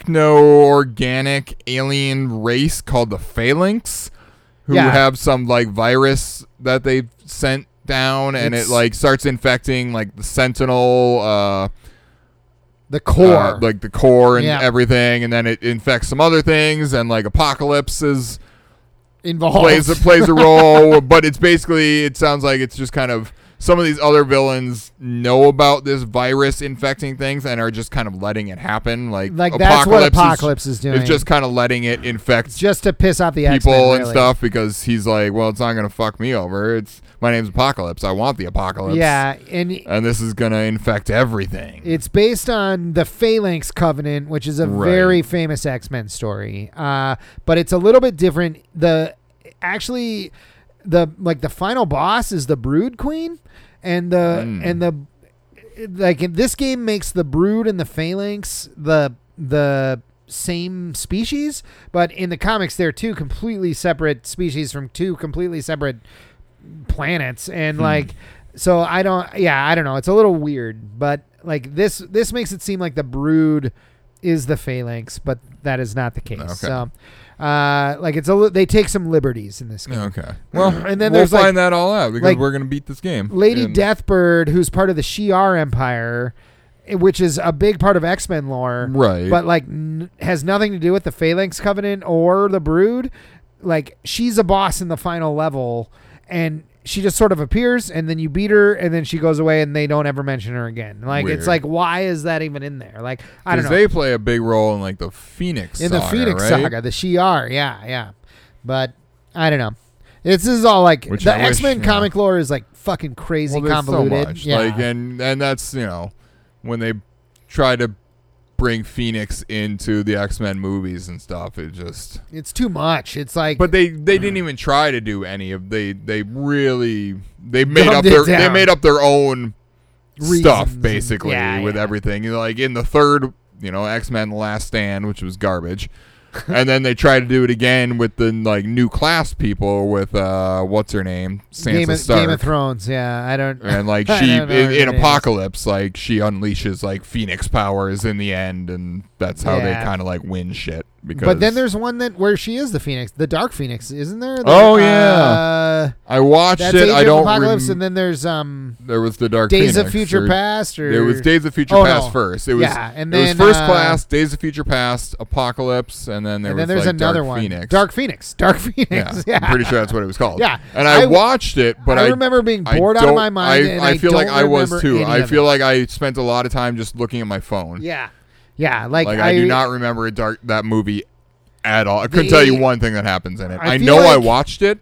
techno-organic alien race called the Phalanx, who Yeah. have some, like, virus that they've sent down, and It's- it, like, starts infecting, like, the Sentinel, uh, the core. uh, like, the core and Yeah. everything, and then it infects some other things, and, like, Apocalypse is... involved. plays a, plays a role, but it's basically, it sounds like it's just kind of, some of these other villains know about this virus infecting things and are just kind of letting it happen. Like, Like, that's what Apocalypse is is doing. just kind of letting it infect just to piss off the people X-Men, and really. stuff, because he's like, well, it's not going to fuck me over. It's my name's Apocalypse. I want the apocalypse. Yeah, and And this is going to infect everything. it's based on the Phalanx Covenant, which is a Right. very famous X-Men story. Uh, but it's a little bit different. The actually the like the final boss is the Brood Queen, and the Mm. and the like in this game makes the Brood and the Phalanx the the same species, but in the comics they're two completely separate species from two completely separate planets, and Hmm. like so I don't yeah I don't know, it's a little weird, but like this this makes it seem like the Brood is the Phalanx, but that is not the case. Okay. So uh like it's a li- they take some liberties in this game. Okay. Well, And then we'll there's, like- find that all out because like, we're going to beat this game. Lady And- Deathbird, who's part of the Shi'ar Empire, eh, which is a big part of X-Men lore, Right. but like n- has nothing to do with the Phalanx Covenant or the Brood. Like she's a boss in the final level, and she just sort of appears, and then you beat her, and then she goes away, and they don't ever mention her again. Like Weird. it's like, why is that even in there? Like I don't know. Because they play a big role in like the Phoenix in saga, the Phoenix right? Saga, the Shi'ar, yeah, yeah. But I don't know. It's, this is all like Which the I wish, X-Men you know. comic lore is like fucking crazy Well, there's convoluted. so much. Yeah. Like, and and that's, you know, when they try to bring Phoenix into the X-Men movies and stuff, it just. It's too much. It's like, But they they didn't even try to do any of they they really they made Dumbed up it their they down. made up their own Reasons stuff and- basically yeah, with yeah. everything. You know, like in the third, you know, X-Men: The Last Stand, which was garbage. And then they tried to do it again with the like new class people with uh what's her name? Sansa Game of, Stark. Game of Thrones. Yeah, I don't. And like I she don't know in, her in name is. Apocalypse, like she unleashes like Phoenix powers in the end, and that's how they Yeah. kind of like win shit. Because But then there's one that where she is the Phoenix, the Dark Phoenix, isn't there? The- Oh, yeah. uh, I watched that's it. Age I of don't. Apocalypse, rem- and then there's um there was the Dark Days Phoenix, of Future or- Past, or It was Days of Future Oh, Past no. first. It was Yeah, and it was then, First uh, Class, Days of Future Past, Apocalypse, and then there and was then there's like another Dark one, Phoenix. Dark Phoenix, Dark Phoenix. Yeah, Yeah, I'm pretty sure that's what it was called. Yeah. and I, I- watched it, but I, I remember being I bored out of don't- my mind, I, and I I feel like don't I was remember too. any I of feel it. like I spent a lot of time just looking at my phone. Yeah, yeah. Like, Like I, do not remember a dark that movie at all. I couldn't The- tell you one thing that happens in it. I I, feel know I like- watched it.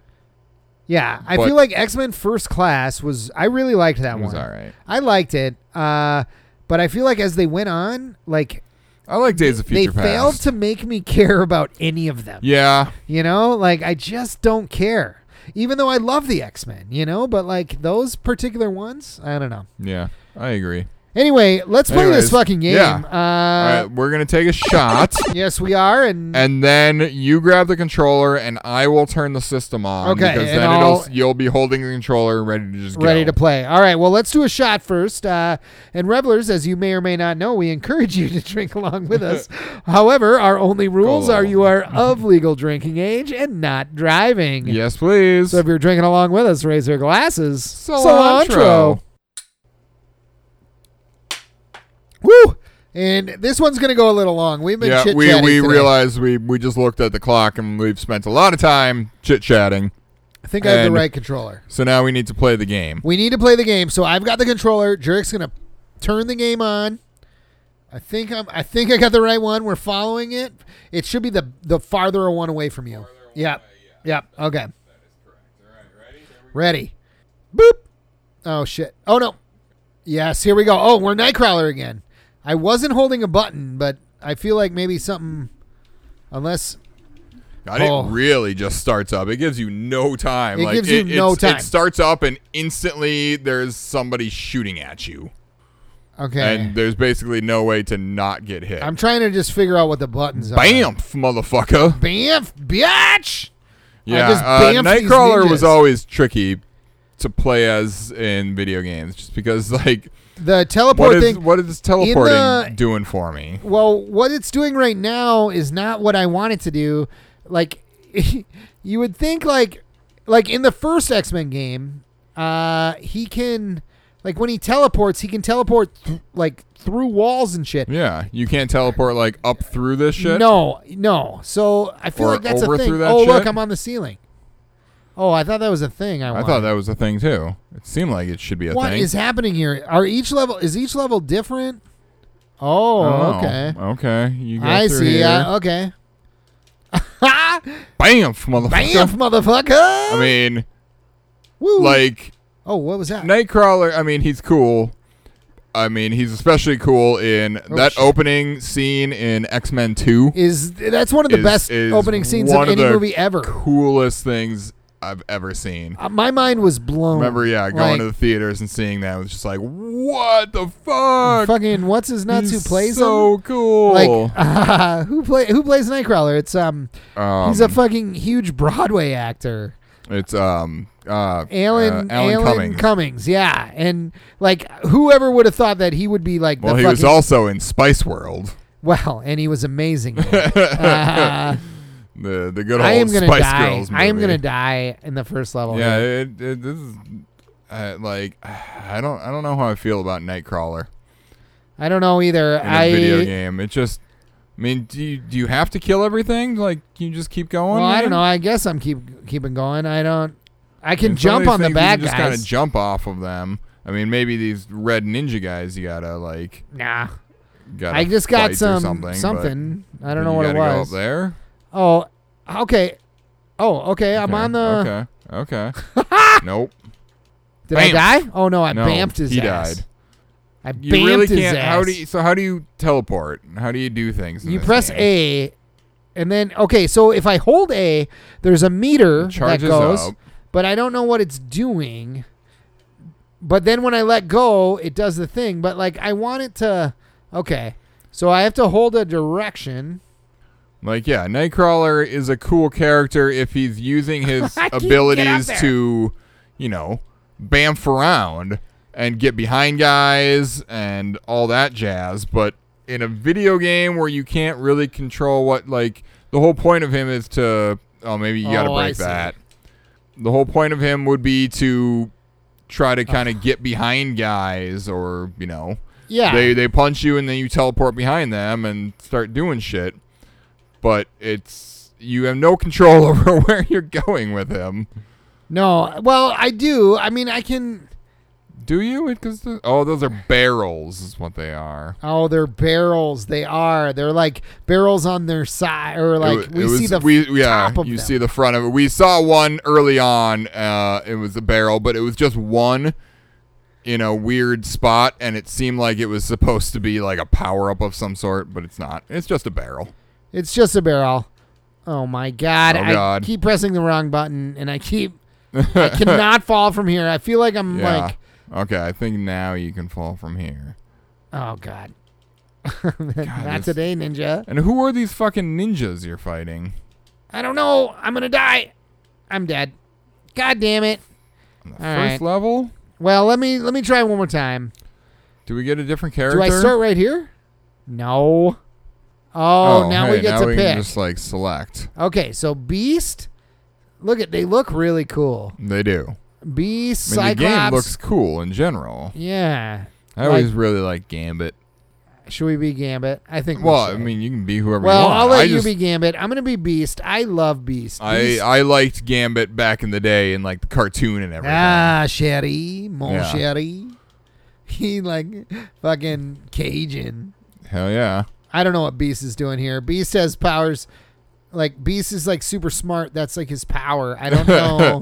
Yeah, I But- feel like X-Men First Class was. I really liked that It was one. all right. I liked it, uh, but I feel like as they went on, like I like Days of they Future Past. failed to make me care about any of them. Yeah, You know, like I just don't care. Even though I love the X-Men, you know, but like those particular ones, I don't know. yeah, I agree. Anyway, let's play Anyways, this fucking game. yeah. Uh, All right, we're gonna take a shot, Yes, we are, and, and then you grab the controller, and I will turn the system on. Okay, because and then I'll- it'll you'll be holding the controller, ready to just ready go. to play. All right, well, let's do a shot first. Uh, and Revelers, as you may or may not know, we encourage you to drink along with us. However, our only rules are you are of legal drinking age and not driving. Yes, please. So if you're drinking along with us, raise your glasses. Cilantro. Woo! And this one's going to go a little long. We've been Yeah, chit we chatting. we realized we we just looked at the clock and we've spent a lot of time chit chatting. I think I have the and- right controller. So now we need to play the game. We need to play the game. So I've got the controller. Jurek's going to turn the game on. I think I'm. I think I got the right one. We're following it. It should be the the farther one away from you. Yep. Yep. Okay. Ready. Boop. Oh, shit. Oh, no. Yes, here we go. Oh, we're Nightcrawler again. I wasn't holding a button, but I feel like maybe something, unless... God, Oh. it really just starts up. It gives you no time. It like, gives you it, no it's- time. It starts up and instantly there's somebody shooting at you. Okay. And there's basically no way to not get hit. I'm trying to just figure out what the buttons are. Bamf, motherfucker. Bamf, bitch! Yeah, just uh, bamfed these Nightcrawler was ninjas. always tricky to play as in video games, just because like The teleport what is thing. what is teleporting the- doing for me? Well, what it's doing right now is not what I want it to do. Like, you would think, like, like in the first X-Men game, uh, he can, like, when he teleports, he can teleport th- like through walls and shit. Yeah, you can't teleport like up through this shit. No, no. So I feel Or like that's over a thing. through that Oh, look, shit? I'm on the ceiling. Oh, I thought that was a thing. I, I wanted. thought that was a thing too. It seemed like it should be a What thing. is happening here? Are each level is each level different? Oh, Oh, okay. Okay, you go I through see. Here. Uh, okay. Bamf, motherfucker. Bam, motherfucker! I mean, Woo. like oh, what was that? Nightcrawler. I mean, he's cool. I mean, he's especially cool in Oh, that shit. opening scene in X-Men two. Is that's one of the is- best is opening scenes of one of any the movie ever? Coolest things I've ever seen. Uh, my mind was blown. Remember, yeah, going Like, to the theaters and seeing that was just like, what the fuck? fucking what's his nuts who He's plays so him? cool. Like uh, who play who plays Nightcrawler? It's um, um, he's a fucking huge Broadway actor. it's um uh Alan uh, Alan, Alan Cummings. Cummings, yeah, and like whoever would have thought that he would be like Well, the he fucking, was also in Spice World. well, and he was amazing. uh, The the good old I am gonna Spice die. Girls movie. I am gonna die in the first level. Yeah, here. it, it, this is uh, like I don't I don't know how I feel about Nightcrawler I don't know either. in a I video game. It just, I mean, do you, do you have to kill everything? Like, can you just keep going? well, I don't man? know. I guess I'm keep keeping going. I don't. I can And some of jump these on the things bad you can just kind guys. of jump off of them. I mean, maybe these red ninja guys, you gotta like, nah, gotta I just got fight or some something. but something. I don't know you what it gotta go was. up there. Oh, okay. Oh, okay. I'm Okay, on the. Okay. Okay. Nope. Did I Bamf. die? Oh no, I No, bamfed his he ass. died. I You bamped really his can't. ass. How do you? So how do you teleport? How do you do things? in You this press game? A, and then okay. So if I hold A, there's a meter It charges that goes, up. but I don't know what it's doing. But then when I let go, it does the thing. But like I want it to. Okay, so I have to hold a direction. Like, yeah, Nightcrawler is a cool character if he's using his I can't get up abilities there. to, you know, bamf around and get behind guys and all that jazz. But in a video game where you can't really control what, like, the whole point of him is to, oh, maybe you got to Oh, I break see. that. The whole point of him would be to try to kind of get behind guys or, you know, Yeah. they they punch you and then you teleport behind them and start doing shit. But it's you have no control over where you're going with him. no. Well, I do. I mean, I can. Do you? Because oh, those are barrels, is what they are. Oh, they're barrels. They are. They're like barrels on their side, or like It wa- we it see was- the we, yeah, top of you them. see the front of it. We saw one early on. Uh, it was a barrel, but it was just one in a weird spot, and it seemed like it was supposed to be like a power up of some sort, but it's not. It's just a barrel. It's just a barrel. Oh my god! Oh, I God. keep pressing the wrong button, and I keep I cannot fall from here. I feel like I'm Yeah. like, Okay, I think now you can fall from here. oh god, not this- today, ninja. And who are these fucking ninjas you're fighting? I don't know. I'm gonna die. I'm dead. God damn it. On the All first right. level? Well, let me let me try one more time. Do we get a different character? Do I start right here? No. Oh, now we hey, get now to we pick. Can just like select. Okay, so Beast. Look at they look really cool. They do. Beast, I mean, the Cyclops. game looks cool in general. yeah. I always really like Gambit. Should we be Gambit? I think. we Well, I should. mean, you can be whoever well, you want. I'll let I you just, be Gambit. I'm gonna be Beast. I love Beast. I Beast. I liked Gambit back in the day in like the cartoon and everything. ah, Sherry, mon Yeah. Sherry. He like fucking Cajun. Hell yeah. I don't know what Beast is doing here. Beast has powers. Like Beast is like super smart. That's like his power. I don't know.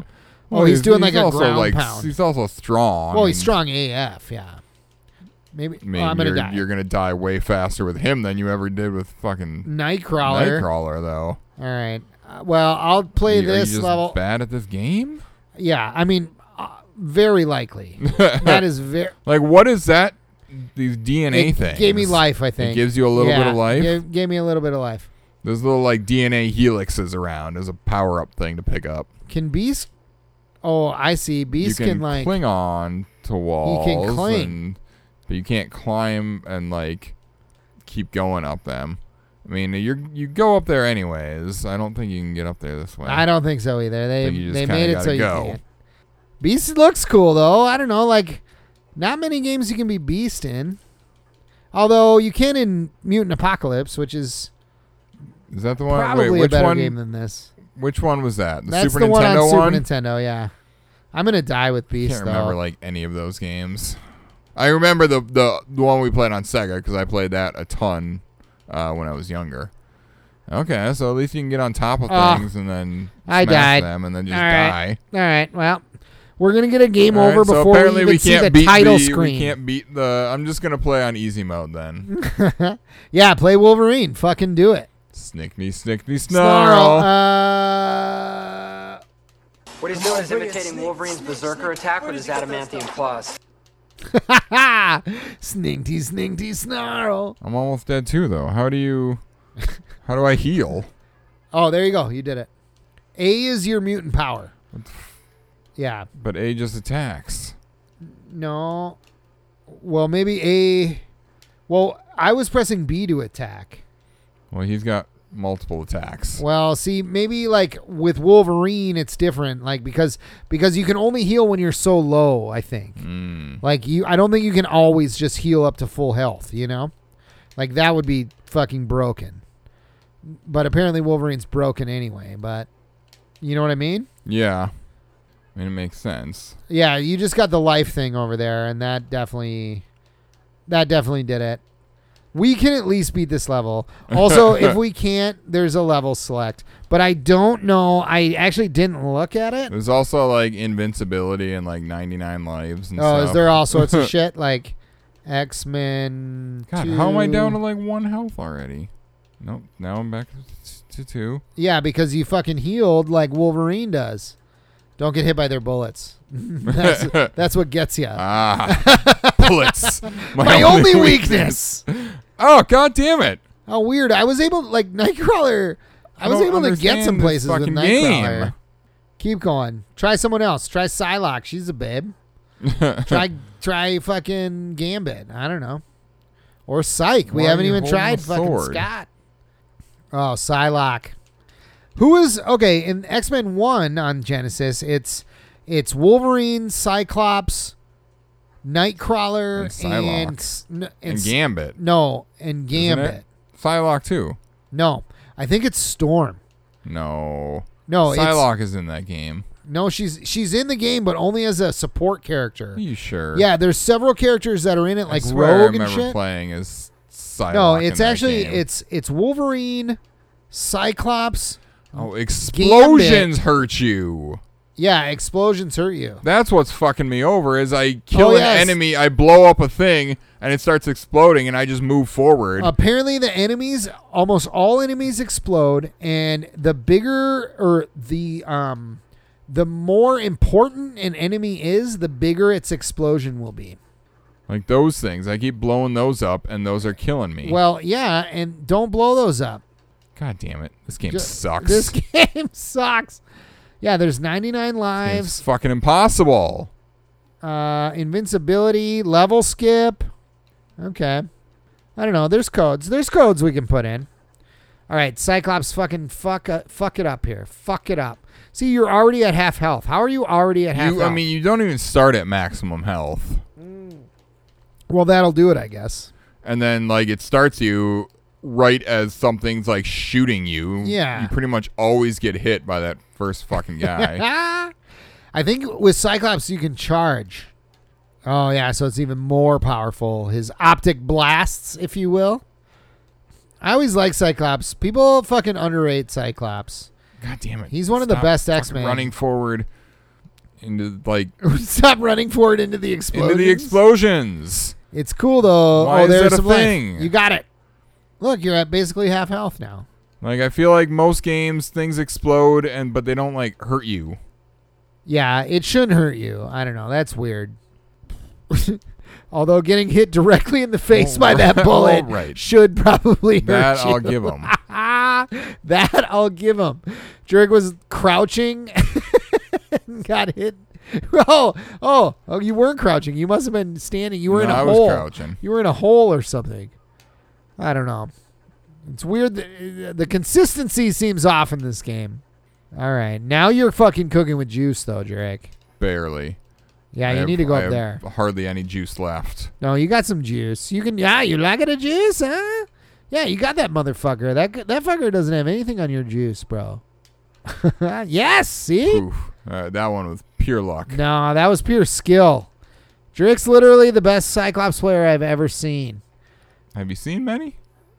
Oh, he's, doing like a also ground like pound. he's also strong. Well, I he's mean, strong A F. Yeah. Maybe I mean, oh, I'm gonna you're, die. you're gonna die way faster with him than you ever did with fucking Nightcrawler. Nightcrawler, though. All right. Uh, well, I'll play Are you- are you this just level. bad at this game? Yeah, I mean, uh, very likely. That is very. Like, what is that? These D N A It things. gave me life, I think. It gives you a little Yeah, bit of life. Gave, gave me a little bit of life. There's little like D N A helixes around as a power up thing to pick up. Can Beast? Oh, I see. Beast you can, like. cling on to walls. can cling. And, but you can't climb and like keep going up them. I mean, you you go up there anyways. I don't think you can get up there this way. I don't think so either. They think you just they kinda made it gotta so you go. can't. Beast looks cool though. I don't know, like not many games you can be Beast in. Although you can in Mutant Apocalypse, which is Is that the one? probably Wait, a which better one? game than this. Which one was that? The That's Super the one Nintendo on Super one? Nintendo. Yeah, I'm gonna die with I Beast can't though. remember like any of those games. I remember the the, the one we played on Sega because I played that a ton uh, when I was younger. Okay, so at least you can get on top of Oh, things and then I smash died. them and then just All right. die. All right, well, we're gonna get a game All right, over so before apparently we even we see can't the beat title the, screen. We can't beat the. I'm just gonna play on easy mode then. Yeah, play Wolverine. Fucking do it. Snickney, snickney, Snarl. snarl. Uh, What he's doing is imitating Wolverine's Berserker attack with his adamantium claws. Sninky, sninky, snarl. I'm almost dead too, though. How do you? How do I heal? Oh, there you go. You did it. A is your mutant power. Yeah. But A just attacks. No. Well, maybe A. Well, I was pressing B to attack. Well, he's got multiple attacks. Well, see, maybe like with Wolverine, it's different. Like because because you can only heal when you're so low. I think. Mm. Like you, I don't think you can always just heal up to full health. You know, like that would be fucking broken. But apparently Wolverine's broken anyway. But you know what I mean? Yeah. I mean, it makes sense. Yeah, you just got the life thing over there, and that definitely, that definitely did it. We can at least beat this level. Also, if we can't, there's a level select. But I don't know. I actually didn't look at it. There's also like invincibility and like ninety-nine lives and Oh, stuff. is there all sorts of shit like X-Men? God, two. how am I down to like one health already? Nope. Now I'm back to two. Yeah, because you fucking healed like Wolverine does. Don't get hit by their bullets. that's, that's what gets you. Ah, bullets. My, only weakness. Oh, god damn it. How weird. I was able, like, Nightcrawler. I, I was don't able to get understand some this places with fucking Nightcrawler. game. Keep going. Try someone else. Try Psylocke. She's a babe. try try fucking Gambit. I don't know. Or Psych. We Why are haven't you even holding tried the fucking sword? Scott. Oh, Psylocke. Who is okay in X-Men one on Genesis? It's it's Wolverine, Cyclops, Nightcrawler, And Psylocke. and s- n- And s- Gambit. No, and Isn't Gambit. it? Psylocke too. No, I think it's Storm. No. No, it's, Psylocke is in that game. no, she's she's in the game, but only as a support character. Are you sure? Yeah, there's several characters that are in it, like I swear I Rogue and remember shit. playing as Psylocke. No, in it's that actually game. it's it's Wolverine, Cyclops. Oh, explosions hurt you. Yeah, explosions hurt you. That's what's fucking me over is I kill Oh, an yes. enemy, I blow up a thing, and it starts exploding, and I just move forward. Apparently, the enemies, almost all enemies explode, and the bigger or the um, the more important an enemy is, the bigger its explosion will be. Like those things. I keep blowing those up, and those are killing me. Well, yeah, and don't blow those up. God damn it. This game Ju- sucks. This game sucks. Yeah, there's ninety-nine It's lives, fucking impossible. uh, invincibility, level skip. Okay. I don't know. There's codes. There's codes we can put in. All right, Cyclops, fucking fuck, uh, fuck it up here. Fuck it up. See, you're already at half health. How are you already at half You, health? I mean, you don't even start at maximum health. well, that'll do it, I guess. And then, like, it starts you right as something's, like, shooting you. Yeah. You pretty much always get hit by that first fucking guy. I think with Cyclops you can charge. Oh, yeah, so it's even more powerful. His optic blasts, if you will. I always like Cyclops. People fucking underrate Cyclops. God damn it. He's one of the Stop best fucking X-Men. running forward. into like Stop running forward into the explosions. into the explosions. It's cool though. Why oh, is there's that a some life. thing? You got it. Look, you're at basically half health now. Like I feel like most games things explode and but they don't like hurt you. Yeah, it shouldn't hurt you. I don't know. That's weird. Although getting hit directly in the face Oh, by that right. bullet Oh, right. should probably hurt That you. I'll give 'em. That I'll give him. Drake was crouching and got hit. Oh, oh, oh! You weren't crouching. You must have been standing. You were No, in a I was hole. crouching. You were in a hole or something. I don't know. It's weird. That, the consistency seems off in this game. All right, now you're fucking cooking with juice, though, Drake. Barely. Yeah, I you have- need to go I up have there. Hardly any juice left. No, you got some juice. You can. Yeah, you like it a juice, huh? Yeah, you got that motherfucker. That that fucker doesn't have anything on your juice, bro. Yes, see? Oof. Uh, that one was pure luck. No, that was pure skill. Drake's literally the best Cyclops player I've ever seen. Have you seen many?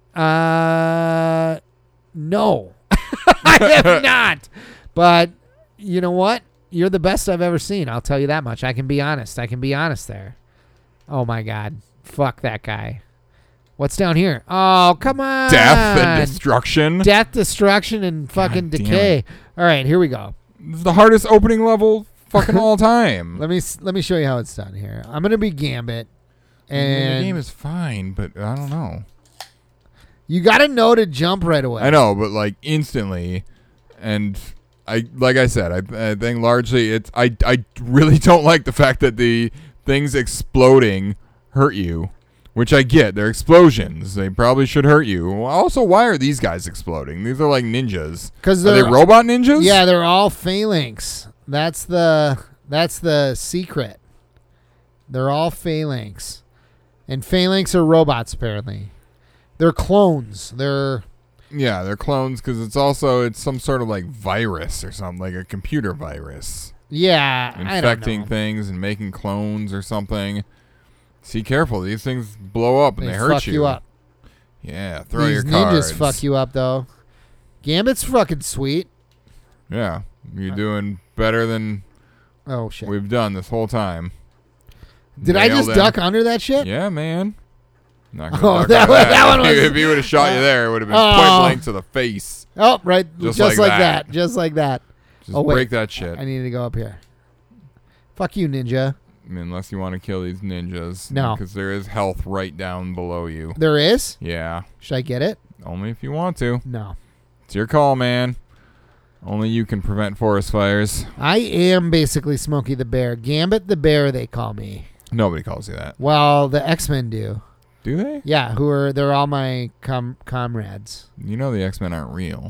Uh, no, I have not. But you know what? You're the best I've ever seen. I'll tell you that much. I can be honest. I can be honest there. Oh my God. Fuck that guy. What's down here? Oh, come on. Death and destruction. Death, destruction, and fucking God damn decay. it. All right, here we go. This is the hardest opening level fucking all time. Let me s- let me show you how it's done here. I'm gonna be Gambit, Well, and the game is fine, but I don't know. you gotta know to jump right away. I know, but like instantly, and I like I said, I, I think largely it's I I really don't like the fact that the things exploding hurt you, which I get. They're explosions. They probably should hurt you. Also, why are these guys exploding? These are like ninjas. Because Are they they're robot ninjas? yeah, they're all phalanx. That's the that's the secret. They're all phalanx, and phalanx are robots apparently. They're clones. They're Yeah, they're clones because it's also it's some sort of like virus or something, like a computer virus. yeah, I don't Infecting know. things and making clones or something. See, careful. These things blow up and They, they, hurt fuck you. up. Yeah, throw These your ninjas cards. fuck you up though. Gambit's fucking sweet. Yeah, you're doing better than Oh shit! we've done this whole time. Did I Nailed just him. duck under that shit? Yeah, man. Not gonna Oh, duck that under one- that one If he- was- if he would have shot you there, it would have been Oh. point blank to the face. Oh, right. Just, Just like, like that. that. Just like that. Just Oh, wait. break that shit. I need to go up here. Fuck you, ninja. I mean, unless you want to kill these ninjas. No. Because there is health right down below you. There is? Yeah. Should I get it? Only if you want to. No. It's your call, man. Only you can prevent forest fires. I am basically Smokey the Bear. Gambit the Bear, they call me. Nobody calls you that. Well, the X-Men do. Do they? Yeah, who are, they're all my com- comrades. You know the X-Men aren't real.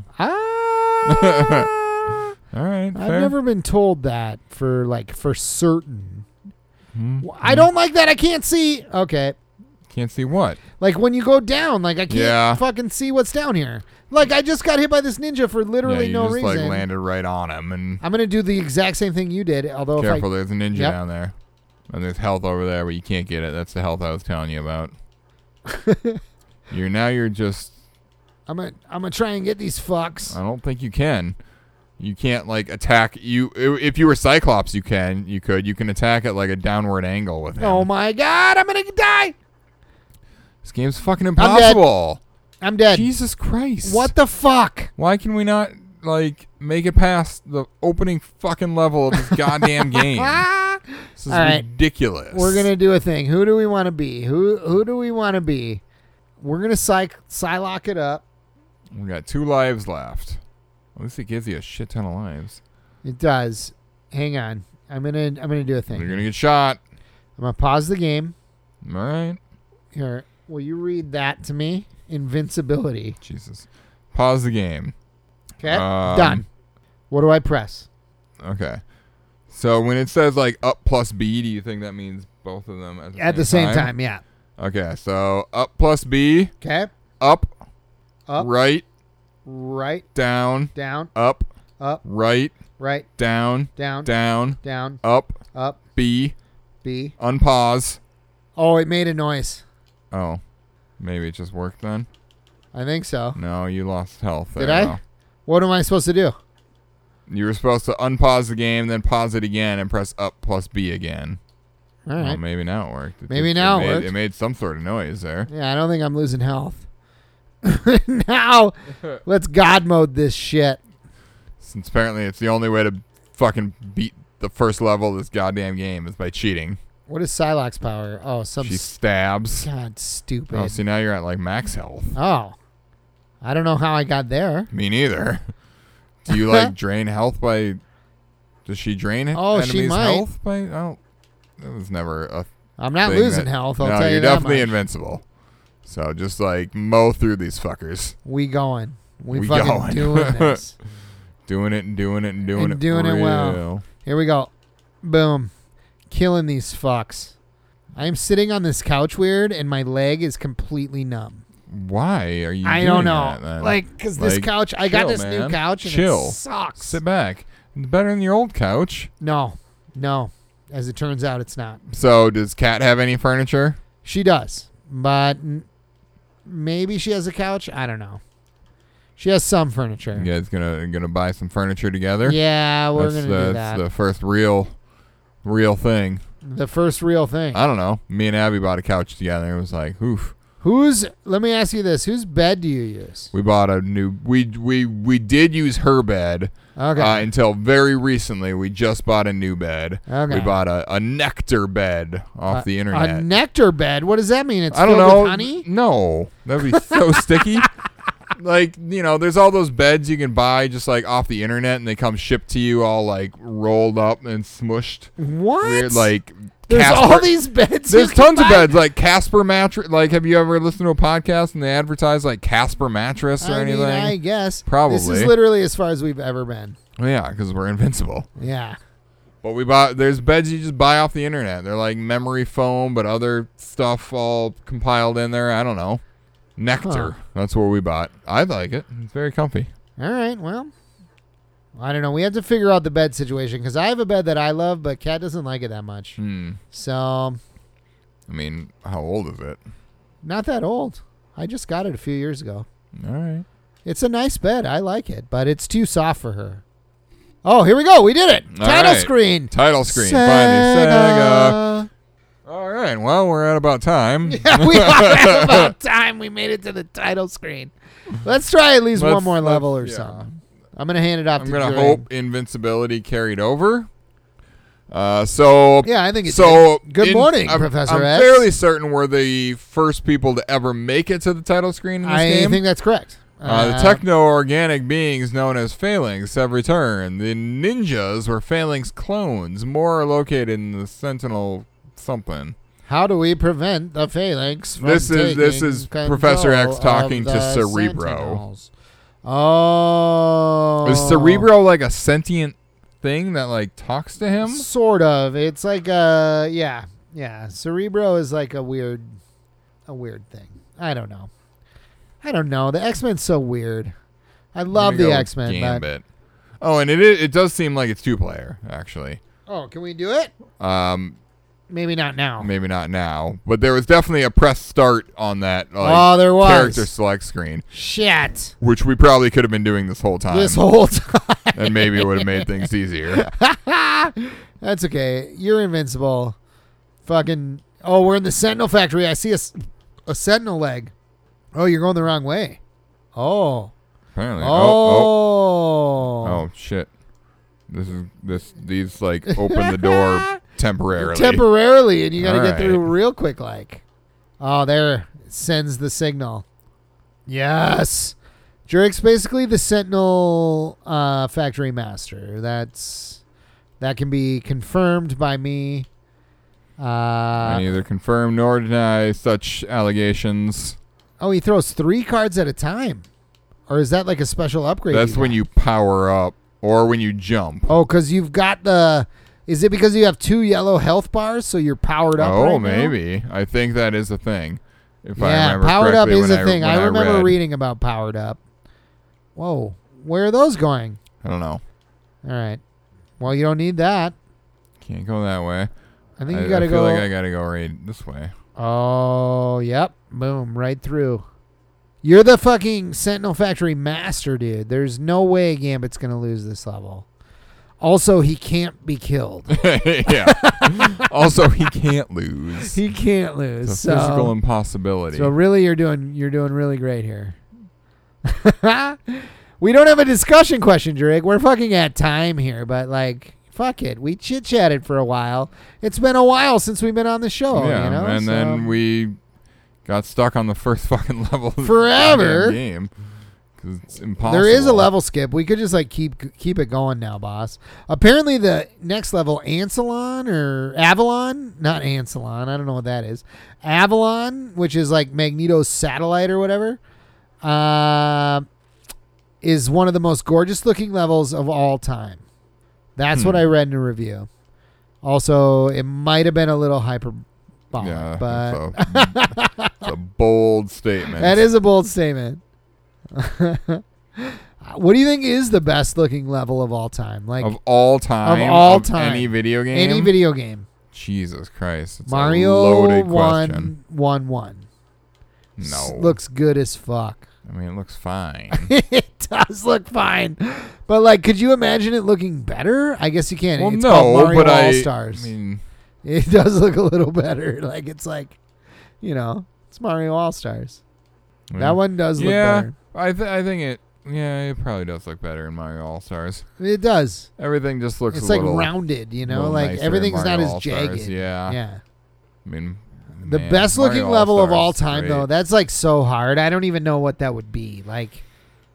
Ah! All right, I've fair. never been told that for, like, for certain. Hmm. I don't like that. I can't see. Okay. Can't see what? Like when you go down, like I can't Yeah. fucking see what's down here. Like I just got hit by this ninja for literally yeah, you no just reason. like landed right on him. And I'm gonna do the exact same thing you did. Although careful, if there's a ninja Yep. down there. And there's health over there, but you can't get it. That's the health I was telling you about. you're now you're just. I, I'm gonna I'm gonna try and get these fucks. I don't think you can. You can't like attack you. If you were Cyclops, you can. You could. You can attack at like a downward angle with him. Oh my god! I'm gonna die. This game's fucking dead. impossible. I'm dead. Jesus Christ! What the fuck? Why can we not like make it past the opening fucking level of this goddamn game? Ah! This is All right. ridiculous. We're gonna do a thing. Who do we want to be? Who who do we want to be? We're gonna psych Psylocke it up. We got two lives left. At least it gives you a shit ton of lives. It does. Hang on. I'm gonna I'm gonna do a thing. You're gonna get shot. I'm gonna pause the game. All right. Here, will you read that to me? Invincibility. Jesus. Pause the game. Okay. Um, Done. What do I press? Okay. So when it says like up plus B, do you think that means both of them at the At same the same time? time, yeah. Okay. So up plus B, Okay. up, Up, right, right, down, down, up, up, right, right, down, down, down, down, up, up, B, B. unpause. Oh, it made a noise. Oh, maybe it just worked then. I think so. No, you lost health. Did there, I? though. What am I supposed to do? You were supposed to unpause the game, then pause it again, and press up plus B again. All right. Well, maybe now it worked. It Maybe just- now it it made, worked. It made some sort of noise there. Yeah, I don't think I'm losing health. Now, let's God mode this shit. Since apparently it's the only way to fucking beat the first level of this goddamn game is by cheating. What is Psylocke's power? Oh, some She s- stabs. God, stupid. Oh, see, now you're at like max health. Oh, I don't know how I got there. Me neither. Do you like drain health by? Does she drain Oh, enemies' she might. health by? I don't. That was never a. I'm not thing losing that- health. I'll no, tell you're you that definitely much. invincible. So just like mow through these fuckers, We going. We, We fucking going. doing this. doing it and doing it and doing And it. doing it real. well. Here we go. Boom. Killing these fucks. I am sitting on this couch weird, and my leg is completely numb. Why are you? I doing don't know. that, then? Like, because this Like, couch, I got chill, this new man. couch, and Chill. it sucks. Sit back. It's better than your old couch. No. No. As it turns out, it's not. So does Kat have any furniture? She does. But n- maybe she has a couch. I don't know. She has some furniture. You guys gonna gonna buy some furniture together? Yeah, we're that's going the, to do that's that. the first real, real thing. The first real thing. I don't know. Me and Abby bought a couch together. It was like, oof. Whose, let me ask you this. Whose bed do you use? We bought a new. We we we did use her bed Okay. uh, until very recently. We just bought a new bed. Okay. We bought a, a nectar bed off A- the internet. A nectar bed? What does that mean? It's I don't filled know. with honey? No, that'd be so sticky. Like, you know, there's all those beds you can buy just like off the internet, and they come shipped to you all like rolled up and smushed. What? Weird, like There's Casper- all these beds. There's you can tons of buy? beds like Casper mattress. Like, have you ever listened to a podcast and they advertise like Casper mattress or I anything? mean, I guess. Probably. This is literally as far as we've ever been. Well, yeah, because we're invincible. Yeah. But we bought. There's beds you just buy off the internet. They're like memory foam, but other stuff all compiled in there. I don't know. Nectar. Huh. That's what we bought. I like it. It's very comfy. All right. Well, I don't know. We have to figure out the bed situation because I have a bed that I love, but Kat doesn't like it that much. Hmm. So, I mean, how old is it? not that old. I just got it a few years ago. All right. It's a nice bed. I like it, but it's too soft for her. Oh, here we go. We did it. All Title right. screen. Title screen. Sega. Finally, Sega. All right. Well, we're at about time. Yeah, we are about time we made it to the title screen. Let's try at least Let's- one more let's- level or yeah. something. I'm gonna hand it off I'm to gonna Dre. hope invincibility carried over. Uh, so Yeah, I think it's so. did. Good in- morning, I'm, Professor I'm X. fairly certain we're the first people to ever make it to the title screen in this I game. think that's correct. Uh, the techno-organic beings known as Phalanx have returned. The ninjas were Phalanx clones, more located in the Sentinel something. How do we prevent the phalanx from This is- this taking is Professor X control talking of to the Cerebro. Sentinels? Oh, Is Cerebro like a sentient thing that like talks to him? Sort of. It's like a yeah, yeah. Cerebro is like a weird, a weird thing. I don't know. I don't know. The X-Men's so weird. I I'm love gonna the go with X-Men, but Gambit. Oh, and it is, it does seem like it's two player actually. oh, can we do it? Um, Maybe not now. maybe not now, but there was definitely a press start on that like, Oh, there was. character select screen, Shit. which we probably could have been doing this whole time. This whole time. and maybe it would have made things easier. That's okay. You're invincible. Fucking. Oh, we're in the Sentinel factory. I see a, s- a Sentinel leg. Oh, you're going the wrong way. Oh. Apparently. Oh. Oh, oh, oh, shit. This is this. These like open the door temporarily. Temporarily, and you got to All get right. through real quick, like. Oh, there. It sends the signal. Yes. Jurik's basically the Sentinel uh, factory master. That's that can be confirmed by me. I Uh, neither confirm nor deny such allegations. oh, he throws three cards at a time, or is that like a special upgrade? That's when got? you power up or when you jump. Oh, because you've got the. Is it because you have two yellow health bars, so you're powered up? Oh, right now? maybe. I think that is a thing. If I Yeah, remember powered up correctly is when a thing. when I remember read. reading about powered up. Whoa, where are those going? I don't know. All right. Well, you don't need that. Can't go that way. I think I, you got to I feel go. like I got to go right this way. Oh, yep. Boom, right through. You're the fucking Sentinel Factory master, dude. There's no way Gambit's gonna lose this level. Also, he can't be killed. Yeah. Also, he can't lose. He can't lose. It's a so, physical impossibility. So really, you're doing you're doing really great here. We don't have a discussion question, Drake. We're fucking at time here, but like, fuck it. We chit chatted for a while. It's been a while since we've been on the show. yeah, you know? and so, then we got stuck on the first fucking level of the Forever. goddamn game. Because it's impossible. there is a level skip. We could just like keep keep it going now, boss. Apparently, the next level, Ansalon or Avalon, not Ansalon. I don't know what that is. Avalon, which is like Magneto's satellite or whatever, uh, is one of the most gorgeous looking levels of all time. That's Hmm. what I read in a review. Also, it might have been a little hyperbolic, Yeah, but it's a, it's a bold statement. that is a bold statement. What do you think is the best looking level of all time? Like of all time. Of all time. Any video game. any video game. Jesus Christ! It's a Mario loaded one question. one one. No, S- looks good as fuck. I mean, it looks fine. It does look fine, but like, could you imagine it looking better? I guess you can. well, It's no, called Mario but I. All Stars. I mean, It does look a little better. Like it's like, you know, it's Mario All Stars. I That mean, one does look yeah, better. I th- I think it. Yeah, it probably does look better in Mario All Stars. It does. Everything just looks. It's a like little, rounded, you know, little like nicer in everything's not Mario as All-Stars, jagged. Yeah. Yeah. I mean, The man, best looking Mario level of All-Stars all is time, great. though, that's like so hard. I don't even know what that would be. Like,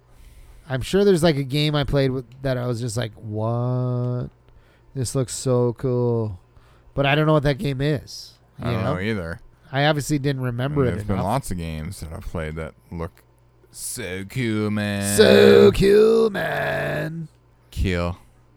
I'm sure there's like a game I played with that I was just like, what? This looks so cool. But I don't know what that game is. You I don't know? know either. I obviously didn't I remember mean, it there's been enough. lots of games that I've played that look so cool, man. So cool, man. Kill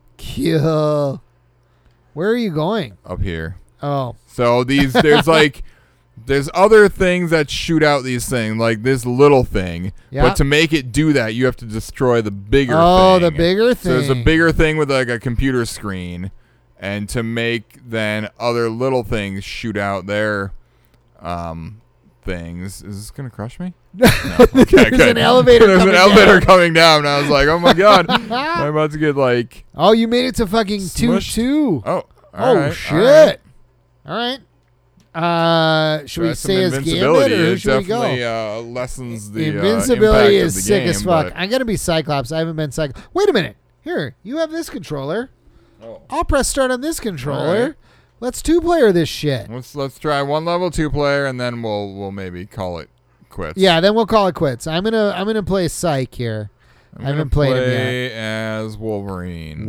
Cool. Where are you going? up here. Oh. So these, there's like, there's other things that shoot out these things, like this little thing. Yeah. But to make it do that, you have to destroy the bigger Oh, thing. the bigger So there's a thing. bigger thing with like a computer screen. And to make then other little things shoot out their um, things. Is this going to crush me? No. Okay, There's good. an elevator There's coming an elevator down. coming down. And I was like, oh my God. I'm about to get like. Oh, you made it to fucking Smushed. two two. Oh, all Oh, right, shit. all right. All right. Uh, should So we that's some say as invincibility. Gambit or who It should we go? definitely uh, lessens the Invincibility uh, impact is of the sick game, as fuck. but- I'm gonna be Cyclops. I haven't been Cyclops. Wait a minute. Here, you have this controller. Oh. I'll press start on this controller. All right. Let's two player this shit. Let's let's try one level two player and then we'll we'll maybe call it quits. Yeah, then we'll call it quits. I'm gonna I'm gonna play Psych here. I'm I haven't gonna played him play as Wolverine.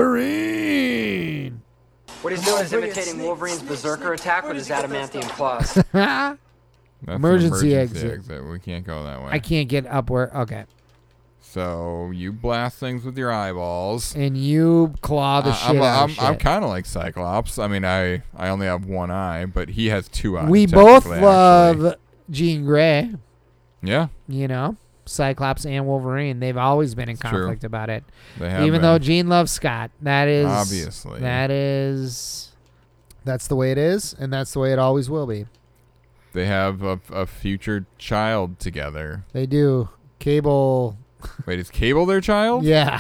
Wolverine. What he's doing is imitating Wolverine's berserker attack with his adamantium claws. That's an Emergency emergency exit. exit. We can't go that way. I can't get upward. Okay. So you blast things with your eyeballs. And you claw the I- shit I'm, out I'm, of I'm shit. kind of like Cyclops. I mean, I I only have one eye, but he has two eyes. We both technically, love actually. Jean Grey. Yeah, You know, Cyclops and Wolverine. They've always been in It's true. conflict about it. they have. Even been. though Jean loves Scott. That is Obviously. That is that's the way it is, and that's the way it always will be. they have a, a future child together. They do. Cable Wait, is Cable their child? Yeah.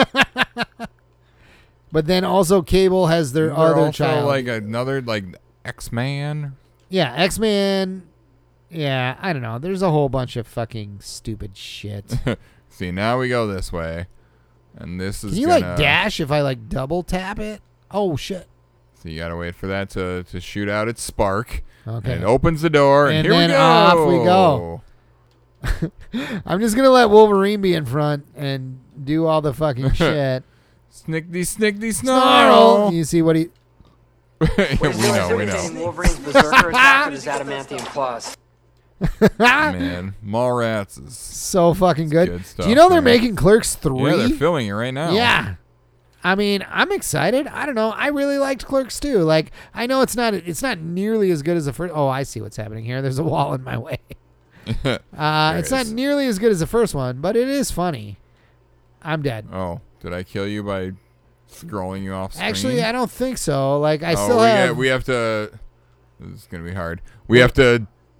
But then also Cable has their They're other also child. like another like X-Man. Yeah, X-Men. Yeah, I don't know. There's a whole bunch of fucking stupid shit. See, now we go this way, and this is. Can you gonna, like dash if I like double tap it? Oh shit. So you gotta wait for that to, to shoot out its spark. Okay. And it opens the door, and, And here then we go. off we go. I'm just gonna let Wolverine be in front and do all the fucking shit. Snickety, snickety, Snarl. snarl. You see what he? we What he's doing is know, we imitating know. Wolverine's berserker attack with his adamantium claws. Man, Mallrats is. So fucking good. good stuff, Do you know they're man. making Clerks three? Yeah, they're filming it right now. Yeah. I mean, I'm excited. I don't know. I really liked Clerks too. Like, I know it's not it's not nearly as good as the first. Oh, I see what's happening here. There's a wall in my way. Uh, There it's is. not nearly as good as the first one, but it is funny. I'm dead. Oh, did I kill you by scrolling you off screen? Actually, I don't think so. Like, I oh, still we, have. got- we have to. This is gonna be hard. We have to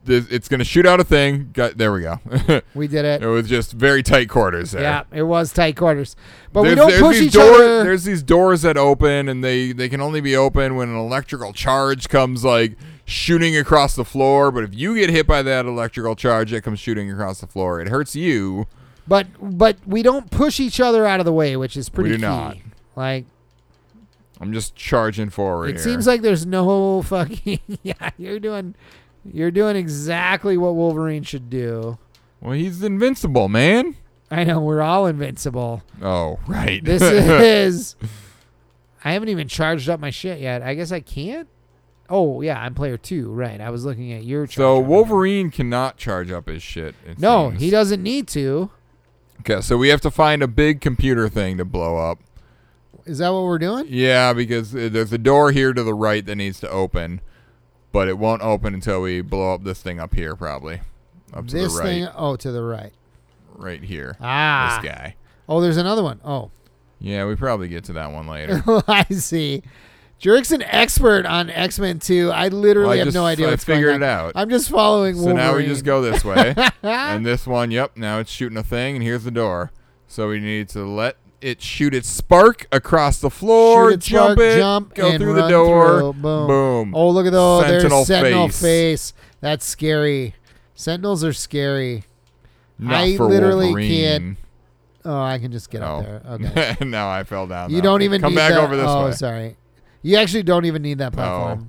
th- it's going to shoot out a thing. Got, there we go. We did it. It was just very tight quarters there. Yeah, it was tight quarters. But there's, we don't there's push these each door- other. There's these doors that open, and they, they can only be open when an electrical charge comes, like, shooting across the floor. But if you get hit by that electrical charge that comes shooting across the floor, it hurts you. But but we don't push each other out of the way, which is pretty We do key. not. Like, I'm just charging forward it here. seems like there's no fucking yeah. You're doing you're doing exactly what Wolverine should do. Well, he's invincible, man. I know we're all invincible. Oh, right. This is. I haven't even charged up my shit yet. I guess I can't. Oh yeah, I'm player two. Right. I was looking at your. So charge up. Wolverine cannot charge up his shit. it No, seems. he doesn't need to. Okay, so we have to find a big computer thing to blow up. Is that what we're doing? Yeah, because uh, there's a door here to the right that needs to open, but it won't open until we blow up this thing up here, probably. Up to This the right. thing. Oh, to the right. Right here. Ah. This guy. Oh, there's another one. Oh. Yeah, we probably get to that one later. I see. Jerk's an expert on X-Men two. I literally Well, I have just- no idea I what's figured going on. it out. I'm just following So Wolverine. now we just go this way. And this one, yep, now it's shooting a thing, and here's the door. So we need to let it shoot its spark across the floor, Shoot its jump spark, it, jump, go and through the run door, through. Boom. boom. Oh, look at those. Sentinel There's Sentinel face. face. That's scary. Sentinels are scary. Not I for literally Wolverine. can't. Oh, I can just get Oh. up there. Okay. Now I fell down. You though. don't even Come need back that. over this oh, way. sorry. You actually don't even need that platform.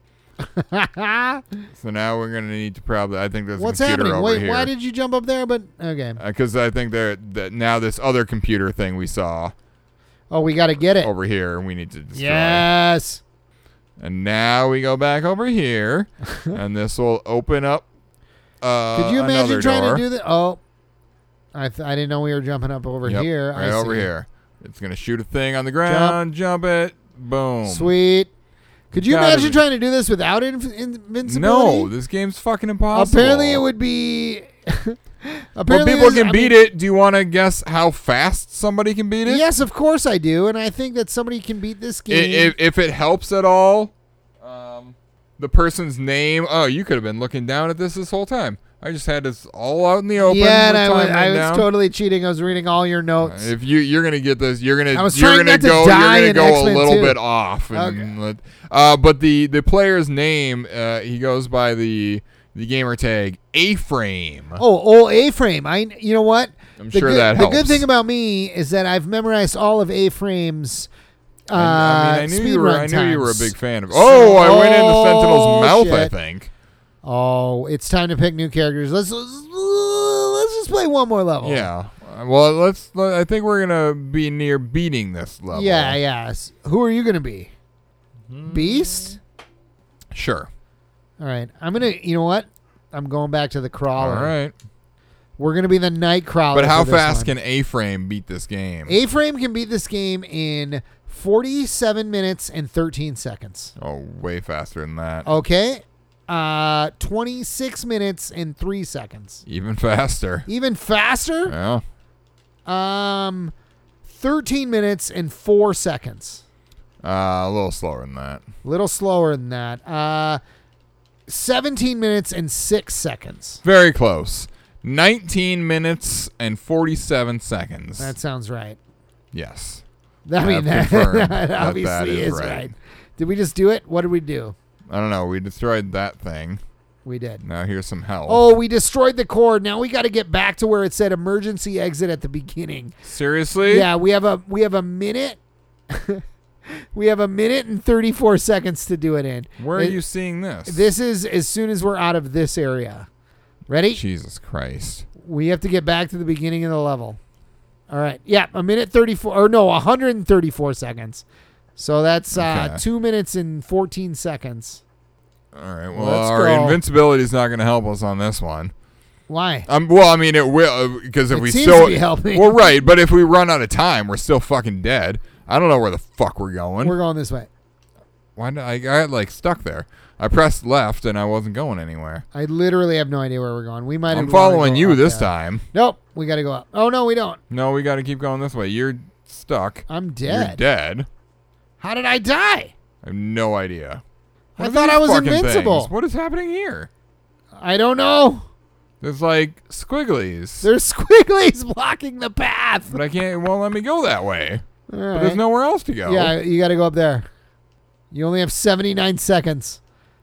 So now we're gonna need to probably. I think there's What's a computer happening? over Wait, here. why did you jump up there? But okay. Because I think there that now this other computer thing we saw Oh, we got to get it. over here, we need to destroy. Yes. And now we go back over here, and this will open up. Uh, Could you imagine another trying door. to do that? Oh, I th- I didn't know we were jumping up over Yep, here. right I over see. here. It's gonna shoot a thing on the ground. Jump, it. Boom. Sweet. Could you Gotta imagine be- trying to do this without inv- invincibility? No, this game's fucking impossible. Apparently, it would be. But Apparently, people this- can I beat mean, it. Do you want to guess how fast somebody can beat it? Yes, of course I do, and I think that somebody can beat this I- game. If, if it helps at all, um, the person's name. Oh, you could have been looking down at this this whole time. I just had this all out in the open. yeah, and with I was, time I written was down. totally cheating. I was reading all your notes. If you you're gonna get this, you're gonna I was you're trying gonna not to go die you're in gonna go a X-Men little two. bit off. And Okay. let- uh, but the the player's name, uh, he goes by the the gamer tag A-Frame. Oh, oh, A-Frame. I, you know what? I'm the sure good, that The helps. good thing about me is that I've memorized all of A-Frame's. Uh, I, I mean, I knew speed you were. run I knew you were a times. big fan of. Oh, I went into Oh, Sentinel's mouth. I shit. think. Oh, it's time to pick new characters. Let's let's, let's just play one more level. Yeah. Uh, Well, let's. Let, I think we're gonna be near beating this level. Yeah, yeah. S- Who are you gonna be? Hmm. Beast. Sure. All right. I'm gonna. You know what? I'm going back to the crawler. All right. We're gonna be the night crawler. But how for this fast one. can A-Frame beat this game? A-Frame can beat this game in forty-seven minutes and thirteen seconds. Oh, way faster than that. Okay. Uh, twenty-six minutes and three seconds. Even faster. Even faster. Yeah. Um, thirteen minutes and four seconds. Uh, a little slower than that. A little slower than that. Uh, seventeen minutes and six seconds. Very close. nineteen minutes and forty-seven seconds. That sounds right. yes. I mean, have that, confirmed that that that obviously is is right. right. Did we just do it? What did we do? I don't know. We destroyed that thing. We did. Now here's some health. Oh, we destroyed the cord. Now we got to get back to where it said emergency exit at the beginning. Seriously? Yeah, we have a we have a minute. We have a minute and thirty-four seconds to do it in. Where are It- you seeing this? This is as soon as we're out of this area. Ready? Jesus Christ. We have to get back to the beginning of the level. All right. Yeah, a minute thirty-four or no, one hundred thirty-four seconds. So that's uh, Okay. two minutes and fourteen seconds. All right. Well, Let's our go. invincibility is not going to help us on this one. Why? Um. Well, I mean, it will because if It we seems still to be helping. well, right. But if we run out of time, we're still fucking dead. I don't know where the fuck we're going. We're going this way. Why? Did I, I got like stuck there. I pressed left and I wasn't going anywhere. I literally have no idea where we're going. We might. I'm have following go you up this there. time. Nope. We got to go up. Oh no, we don't. No, we got to keep going this way. You're stuck. I'm You're dead. dead. How did I die? I have no idea. I What are thought these I was fucking invincible. things? What is happening here? I don't know. There's like squigglies. There's squigglies blocking the path. But I can't. It won't let me go that way. All But right. there's nowhere else to go. Yeah, you got to go up there. You only have seventy-nine seconds.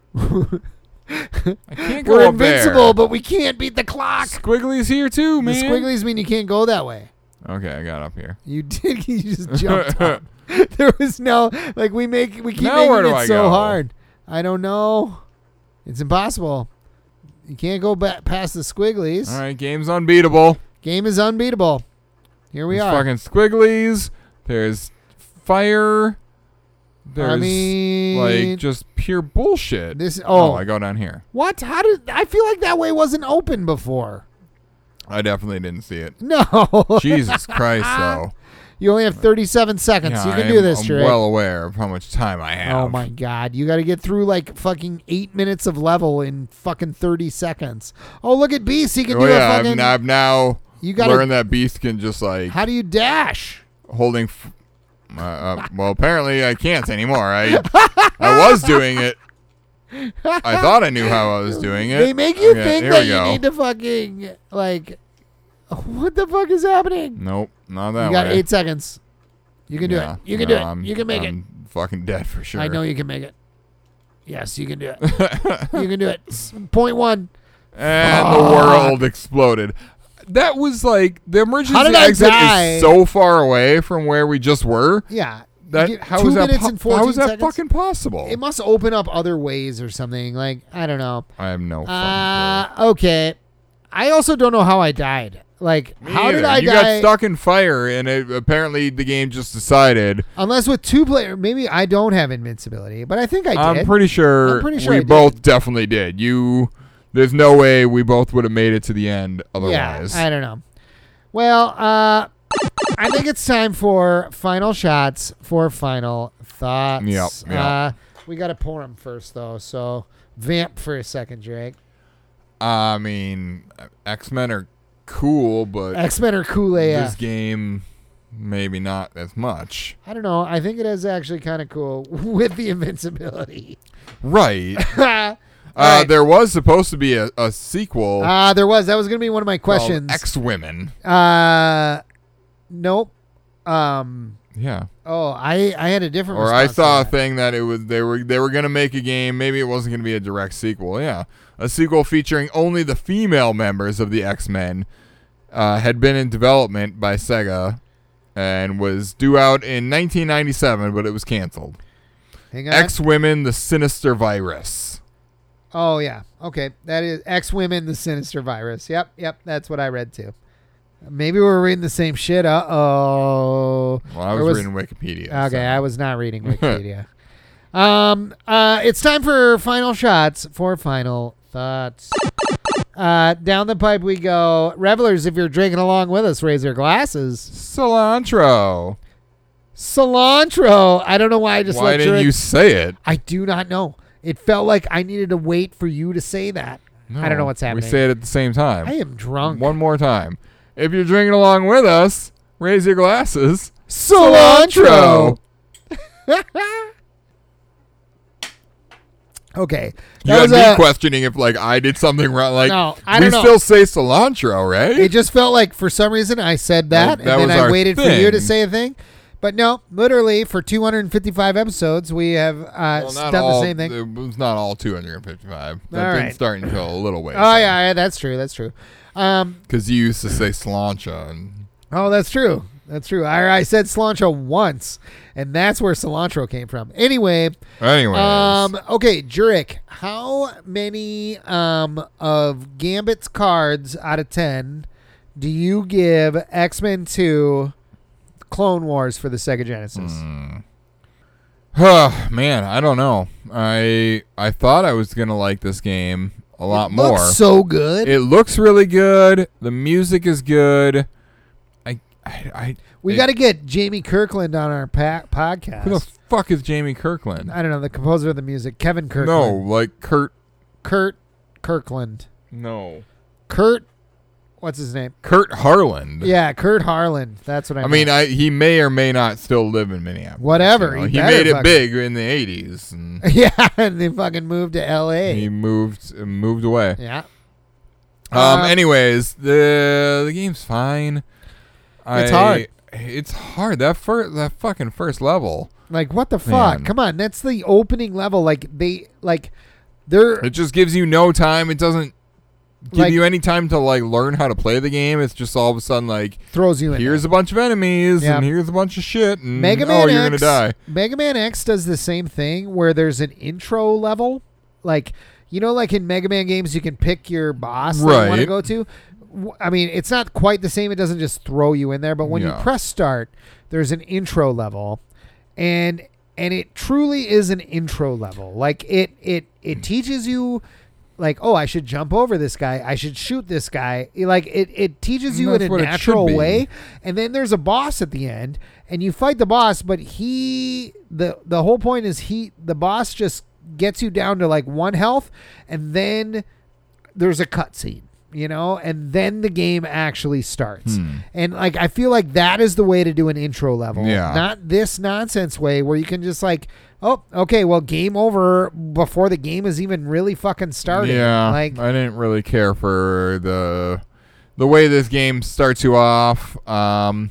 I can't go We're up there. invincible, but we can't beat the clock. Squigglies here too, The man. squigglies mean you can't go that way. Okay, I got up here. You did. You just jumped up. There was no like we make we keep Now where making do it I so go? hard. I don't know. It's impossible. You can't go back past the squigglies. All right, game's unbeatable. Game is unbeatable. Here we There's are. fucking squigglies. There's fire. There's I mean, like just pure bullshit. this. Oh, I go down here. what? How did I feel like that way wasn't open before? I definitely didn't see it. No. Jesus Christ, though. You only have thirty-seven seconds. Yeah, you can I do am- this, I'm Drake. well aware of how much time I have. Oh my God! You got to get through like fucking eight minutes of level in fucking thirty seconds. Oh, look at Beast. He can Oh do yeah, a I've, fucking. I've now You gotta- learned that Beast can just like How do you dash? holding. F- uh, uh, well, apparently I can't anymore. I I was doing it. I thought I knew how I was doing it. They make you Okay, think here that we you go. need to fucking like. What the fuck is happening? Nope, not that You got way. eight seconds. You can do Yeah, it. You can no, do it. I'm- you can make I'm fucking dead for sure. it. I know you can make it. Yes, you can do it. You can do it. S- Point one. And Fuck. the world exploded. That was like the emergency How did I exit die? is so far away from where we just were. Yeah. That You get how two is that minutes po- and fourteen how is that seconds? fucking possible? It must open up other ways or something. Like I don't know. I have no fucking Uh, okay. I also don't know how I died. Like, clue. Me how did either. I you die? got stuck in fire, and it, apparently the game just decided. Unless with two players, maybe I don't have invincibility, but I think I did. I'm pretty sure. I'm pretty sure we I did. both definitely did. You, there's no way we both would have made it to the end otherwise. Yeah, I don't know. Well, uh, I think it's time for final shots for final thoughts. Yep, yep. Uh, we got to pour them first, though. So vamp for a second, Drake. I mean, X-Men are cool, but X Men are cool A this F. game maybe not as much. I don't know. I think it is actually kind of cool with the invincibility. Right. uh, Uh, There was supposed to be a, a sequel uh, there was. That was going to be one of my questions. called X-Women. Uh, nope. Um. Yeah. Oh, I I had a different. Or I response to saw a that. thing that it was they were they were gonna make a game. Maybe it wasn't gonna be a direct sequel. Yeah, a sequel featuring only the female members of the X-Men uh, had been in development by Sega and was due out in nineteen ninety-seven, but it was canceled. Hang on. X-Women: The Sinister Virus. Oh yeah. Okay, that is X Women: The Sinister Virus. Yep, yep. That's what I read too. Maybe we were reading the same shit. Uh oh. Well, I was, reading Wikipedia. Okay, so. I was not reading Wikipedia. um. Uh. It's time for final shots for final thoughts. Uh. Down the pipe we go, revelers. If you're drinking along with us, raise your glasses. Cilantro. Cilantro. I don't know why I just Why let didn't Drake- you say it? I do not know. It felt like I needed to wait for you to say that. I don't know what's happening. We say it at the same time. I am drunk. One more time. If you're drinking along with us, raise your glasses. Cilantro. Okay. You That had was me a, questioning if like I did something wrong. Like No, I we don't know. still say cilantro, right? it just felt like for some reason I said that, Well, that and was then I our waited for you to thing. say a thing. But no, literally for two hundred fifty-five episodes, we have uh, well, not done all, the same thing. It was not all two hundred fifty-five. That All didn't right. start until a little ways. Oh yeah, yeah, that's true. That's true. Um, Because you used to say cilantro. And oh, that's true. That's true. I, I said cilantro once, and that's where cilantro came from. Anyway, anyways, um, okay, Jurek, how many um of Gambit's cards out of ten do you give X-Men two Clone Wars for the Sega Genesis? huh, man, I don't know. I I thought I was gonna like this game a lot It more. looks so good. It looks really good. The music is good. I I, I we it- got to get Jamie Kirkland on our pa- podcast. Who the fuck is Jamie Kirkland? I don't know, the composer of the music, Kevin No, Kirkland. like Kurt. Kurt Kirkland. No, Kurt, what's his name? Kurt Harland. Yeah, Kurt Harlan. That's what I I mean, meant. I he may or may not still live in Minneapolis. Whatever, you know? he He, better made it fucking- big in the eighties, and yeah, and they fucking moved to L A. he moved moved away. Yeah. Um. Um, anyways, the the game's fine. It's I- hard. It's hard. That first, that fucking first level. Like, what the fuck? Man. Come on, that's the opening level. Like, they, like, they're, It just gives you no time. It doesn't give Like- you any time to like learn how to play the game. It's just all of a sudden like, throws you in. here's there. a bunch of enemies Yeah. and here's a bunch of shit and Mega Man oh, you're X, gonna die. Mega Man X does the same thing where there's an intro level. Like, you know, like in Mega Man games, you can pick your boss that you want to Right. go to. W- I mean, it's not quite the same. It doesn't just throw you in there, but when you Yeah. press start, there's an intro level, and and it truly is an intro level. Like it it it teaches you, like, oh, I should jump over this guy. I should shoot this guy. Like it it teaches you in That's a what it should natural be. way. And then there's a boss at the end, and you fight the boss, but he the the whole point is he the boss just gets you down to like one health, and then there's a cutscene, you know, and then the game actually starts. Hmm. And like I feel like that is the way to do an intro level, Yeah. not this nonsense way where you can just like, oh, okay, well, game over before the game is even really fucking started. Yeah, like I didn't really care for the the way this game starts you off. Um,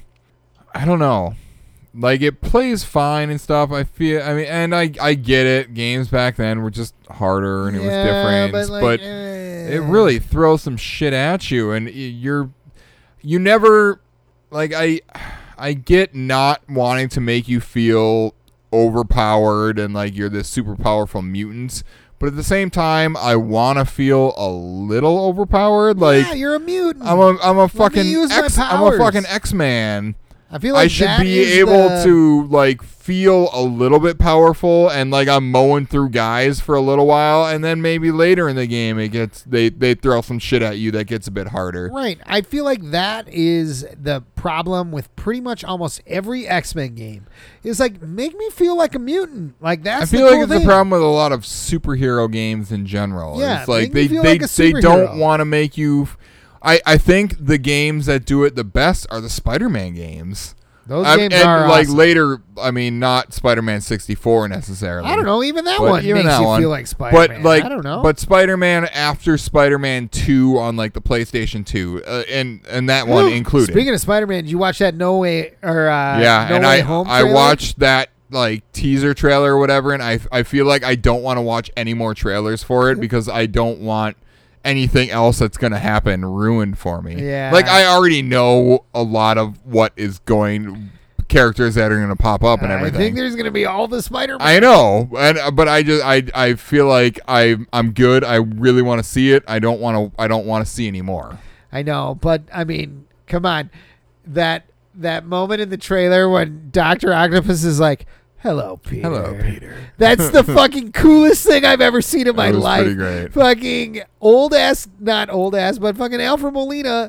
I don't know. Like it plays fine and stuff. I feel. I mean, and I I get it. Games back then were just harder and it was yeah, different. but, like, but eh. it really throws some shit at you, and y- you're you never like I I get not wanting to make you feel overpowered and like you're this super powerful mutant, but at the same time I want to feel a little overpowered. Like yeah, you're a mutant. I'm a I'm a fucking use my X, I'm a powers. fucking X-Man. I feel like I should that be is able the- to like feel a little bit powerful and like I'm mowing through guys for a little while, and then maybe later in the game it gets they they throw some shit at you that gets a bit harder. Right. I feel like that is the problem with pretty much almost every X-Men game. Is like, make me feel like a mutant. Like that's I feel the like cool it's thing. a problem with a lot of superhero games in general. Yeah, it's like make me they feel they, like a they don't superhero. want to make you. I I think the games that do it the best are the Spider-Man games. Those I- games and are like awesome. later. I mean, not Spider-Man sixty-four necessarily. I don't know. Even that But one even makes that you one. feel like Spider-Man. But like, I don't know. But Spider-Man after Spider-Man two on like the PlayStation two, uh, and and that one included. Speaking of Spider-Man, did you watch that No Way or uh, yeah, No and Way I Home I trailer? watched that like teaser trailer or whatever, and I I feel like I don't want to watch any more trailers for it because I don't want anything else that's gonna happen ruined for me. Yeah. like I already know a lot of what is going. Characters that are going to pop up and I everything. think there's going to be all the Spider-Man. I know, and uh, but I just I I feel like I I'm good. I really want to see it. I don't want to. I don't want to see any more. I know, but I mean, come on. That that moment in the trailer when Doctor Octopus is like, "Hello, Peter." Hello, Peter. That's the fucking coolest thing I've ever seen in my It was life. pretty great. Fucking old ass, not old ass, but fucking Alfred Molina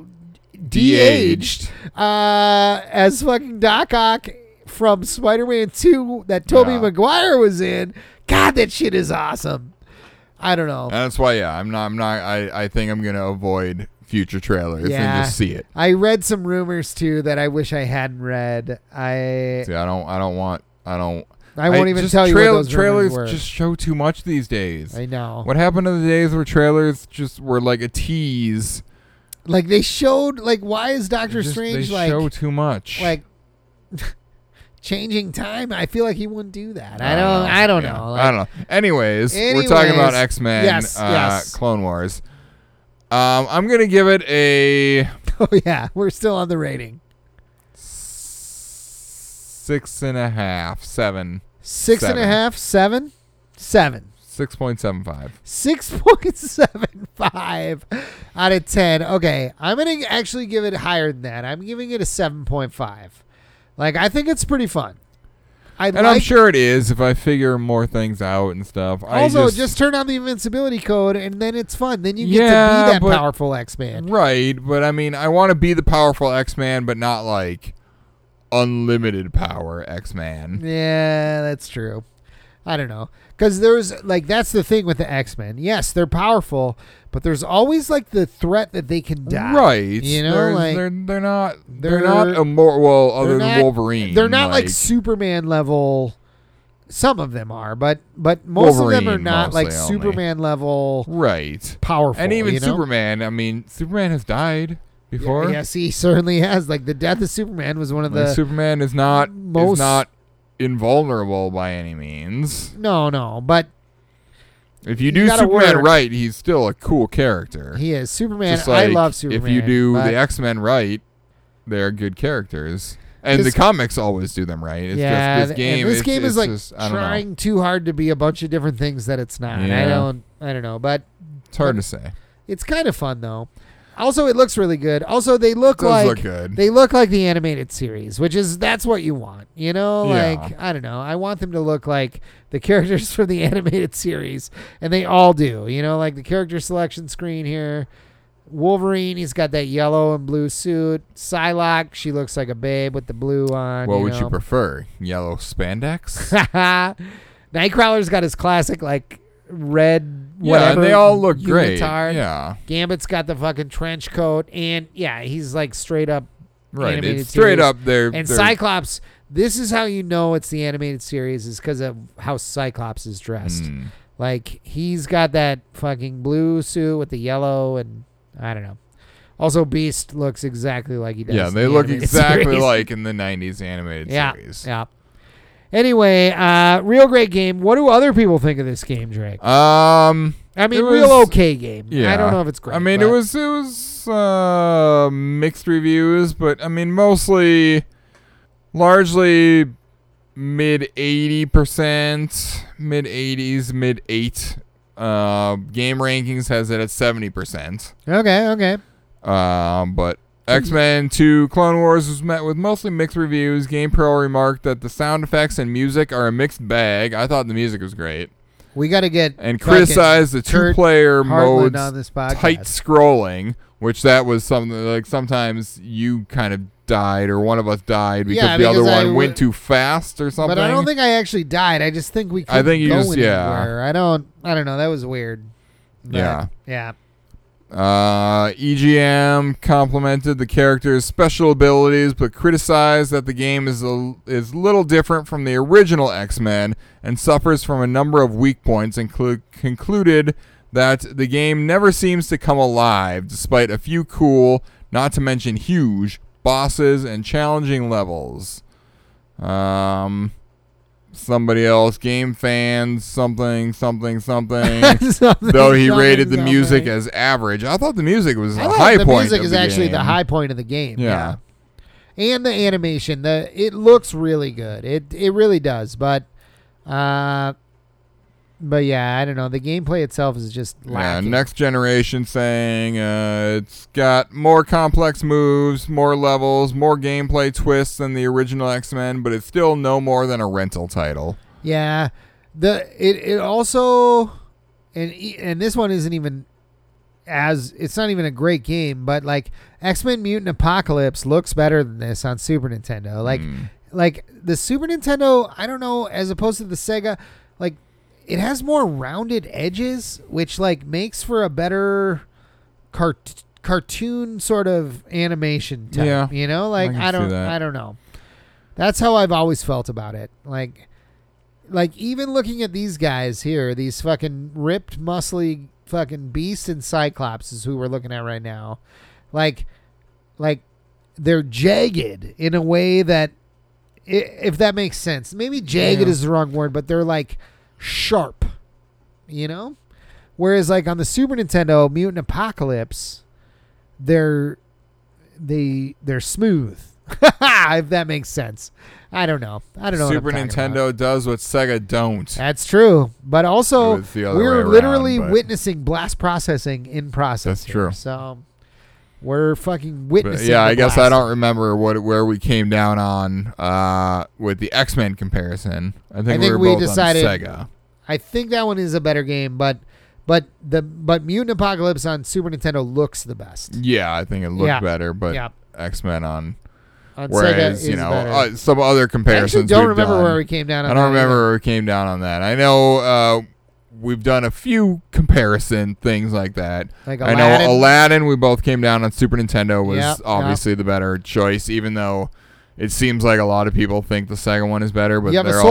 de-aged uh, as fucking Doc Ock from Spider-Man two that Tobey Yeah. Maguire was in. God, that shit is awesome. I don't know. And that's why, yeah, I'm not. I'm not. I I think I'm gonna avoid future trailers Yeah. and just see it. I read some rumors too that I wish I hadn't read. I See, I don't. I don't want. I don't. I won't even just tell you trail- what those trailers rumors were. just show too much these days. I know. What happened to the days where trailers just were like a tease? Like they showed like why is Doctor Just- Strange they like show too much. like changing time? I feel like he wouldn't do that. I I don't don't know. I don't Yeah. know. I don't know. Anyways, we're talking about Anyways, X-Men yes, uh, yes. Clone Wars. Um, I'm going to give it a Oh yeah, we're still on the rating. six and a half, seven, Six and a Seven. half, seven, seven. six point seven five. six point seven five out of ten. Okay, I'm going to actually give it higher than that. I'm giving it a seven point five. Like, I think it's pretty fun. I And like, I'm sure it is if I figure more things out and stuff. also, I just, just, turn on the invincibility code, and then it's fun. Then you get Yeah, to be that but- powerful X-Man. right, but I mean, I want to be the powerful X-Man, but not like unlimited power X-Man. Yeah, that's true. I don't know. Because there's, like, that's the thing with the X-Men. Yes, they're powerful, but there's always, like, the threat that they can die. Right. You know, they're, like, they're they're not they're, they're- not immortal. Well, they're other than not- Wolverine, They're not, like, Superman level some of them are, but but most of them are Wolverine not like mostly only. Superman level Right. powerful. And even you know? Superman, I mean, Superman has died before. Yes, he certainly has. Like the death of Superman was one of Like, the Superman is not most- is not invulnerable by any means. no, no, but If you You do gotta Superman work. right, he's still a cool character. he is Superman. Just like I love Superman. if you do but- the X-Men right, they're good characters. And This- the comics always do them right. It's yeah, just this th- and game. this it's, game it's is like just, I don't trying know. too hard to be a bunch of different things that it's not. I Yeah. don't, I don't know, but It's hard to say. it's kind of fun though. Also, it looks really good. Also, they look It does like look good. they look like the animated series, which is that's what you want. You know, Yeah. like I don't know, I want them to look like the characters from the animated series, and they all do. You know, like the character selection screen here. Wolverine, he's got that yellow and blue suit. Psylocke, she looks like a babe with the blue on. What you would know. you prefer? Yellow spandex? Nightcrawler's got his classic like red yeah, whatever. and they all look great. unitard. Yeah, Gambit's got the fucking trench coat, and yeah, he's like straight up right. animated It's straight series. up there. And Cyclops, this is how you know it's the animated series, is because of how Cyclops is dressed. Hmm. Like he's got that fucking blue suit with the yellow, and I don't know. Also, Beast looks exactly like he does. Yeah, in they the look animated exactly series. like in the nineties animated yeah, series. yeah. Anyway, uh, real great game. What do other people think of this game, Drake? Um, I mean, it real was- okay game. yeah. I don't know if it's great. I mean, but- it was it was uh, mixed reviews, but I mean, mostly, largely mid eighty percent, mid eighties, mid eight. Uh, Game Rankings has it at seventy percent. okay. Okay. Um, but X-Men two Clone Wars was met with mostly mixed reviews. GamePro remarked that the sound effects and music are a mixed bag. I thought the music was great. We got to get And fucking criticized the Kurt two-player Hartland mode's on this podcast. tight scrolling, which that was something like sometimes you kind of died or one of us died because Yeah, the other because I one w- went too fast or something. But I don't think I actually died. I just think we couldn't I think you go just- yeah. anywhere. I don't. I don't know. That was weird. But, Yeah. Yeah. Uh, E G M complimented the character's special abilities, but criticized that the game is a, is little different from the original X-Men and suffers from a number of weak points, and clu- concluded that the game never seems to come alive, despite a few cool, not to mention huge, bosses and challenging levels. Um... Somebody else, game fans, something, something, something. Something, Though he something, rated the music something. as average. I thought the music was I a thought high the point. music of is the actually game. the high point of the game. Yeah. Yeah. And the animation, the it looks really good. It it really does. But, uh, but yeah, I don't know. The gameplay itself is just Yeah, lacking. next generation saying uh, it's got more complex moves, more levels, more gameplay twists than the original X-Men, but it's still no more than a rental title. Yeah, the it it also, and e- and this one isn't even as it's not even a great game, but like X-Men Mutant Apocalypse looks better than this on Super Nintendo. Like Mm. like the Super Nintendo, I don't know, as opposed to the Sega, like it has more rounded edges, which like makes for a better cart- cartoon sort of animation type. Yeah, You know, like I can I, don't see that. I don't know. That's how I've always felt about it. Like like even looking at these guys here, these fucking ripped, muscly fucking Beast and Cyclops is who we're looking at right now. Like like they're jagged in a way that I- if that makes sense. Maybe jagged Yeah. is the wrong word, but they're like sharp, you know? Whereas like on the Super Nintendo, Mutant Apocalypse, they're they they're smooth. If that makes sense. I don't know. I don't know. Super what I'm talking Nintendo about. does what Sega don't. That's true, but It also was the other we're way around, literally but- witnessing blast processing in process. That's here. true. So we're fucking But witnessing. yeah, the I guess I blast. don't remember what where we came down on uh, with the X-Men comparison. I think, I we think were we both decided- on Sega. I think that one is a better game, but but the but Mutant Apocalypse on Super Nintendo looks the best. Yeah, I think it looked Yeah. better, but Yeah. X-Men on On whereas Sega you is know better. uh, some other I actually comparisons. don't we've remember done. where we came down on I don't that remember either. where we came down on that. I know uh, we've done a few comparison things like that. Like I Aladdin. know Aladdin. We both came down on Super Nintendo was Yep, obviously the better choice, even though it seems like a lot of people think the Sega one is better. But You have a they're sword. all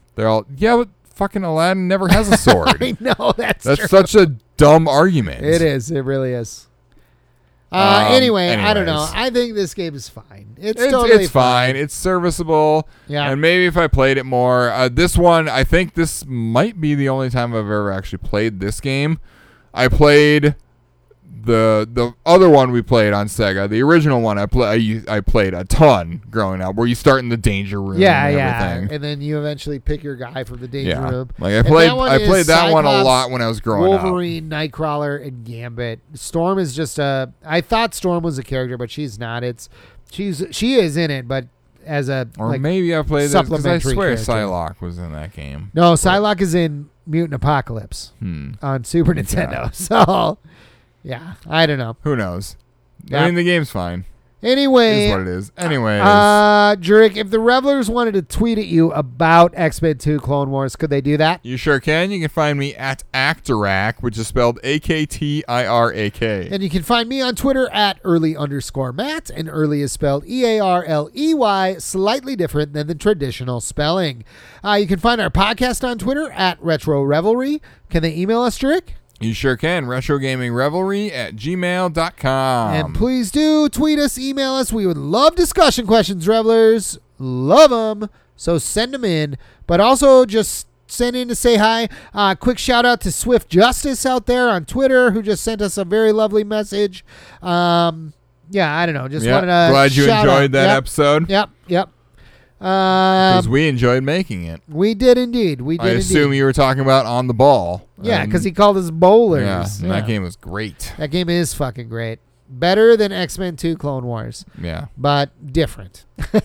They're all, yeah, but fucking Aladdin never has a sword. I know, that's That's true. such a dumb argument. It is. It really is. Uh, Um, anyway, I don't know. anyways. I think this game is fine. It's, It's, totally it's fine. It's serviceable. Yeah. And maybe if I played it more. Uh, this one, I think this might be the only time I've ever actually played this game. I played the the other one we played on Sega. The original one I play I, I played a ton growing up, where you start in the danger room Yeah, and yeah. everything. And then you eventually pick your guy from the danger Yeah. room. Like I And played that one I is played that one a Cyclops, lot when I was growing up. Wolverine, Nightcrawler, and Gambit. Storm is just a. I thought Storm was a character, but she's not. It's she's she is in it, but as a Or like, maybe I played this because I supplementary swear character. Psylocke was in that game. no. Psylocke is in Mutant Apocalypse Hmm. on Super Nintendo. So yeah, I don't know. Who knows? Yeah. I mean, the game's fine. Anyway, Is what it is. Anyways. uh, Jurek, if the Revelers wanted to tweet at you about X-Men two Clone Wars, could they do that? You sure can. You can find me at Actorak, which is spelled A K T I R A K. And you can find me on Twitter at early underscore Matt, and early is spelled E A R L E Y, slightly different than the traditional spelling. Uh, you can find our podcast on Twitter at Retro Revelry. Can they email us, Jurek? You sure can. Retro Gaming Revelry at gmail dot com. and please do tweet us, email us. We would love discussion questions, Revelers. Love them. So send them in. But also just send in to say hi. Uh, quick shout out to Swift Justice out there on Twitter, who just sent us a very lovely message. Um, yeah, I don't know. Just Yep. wanted to Glad you shout enjoyed out. that Yep, episode. Yep, yep. Because Um, we enjoyed making it. we did indeed. We did I assume indeed. you were talking about On the Ball. Yeah, And- because he called us bowlers. Yeah, and that Yeah. game was great. That game is fucking great. Better than X-Men two Clone Wars. Yeah. But different.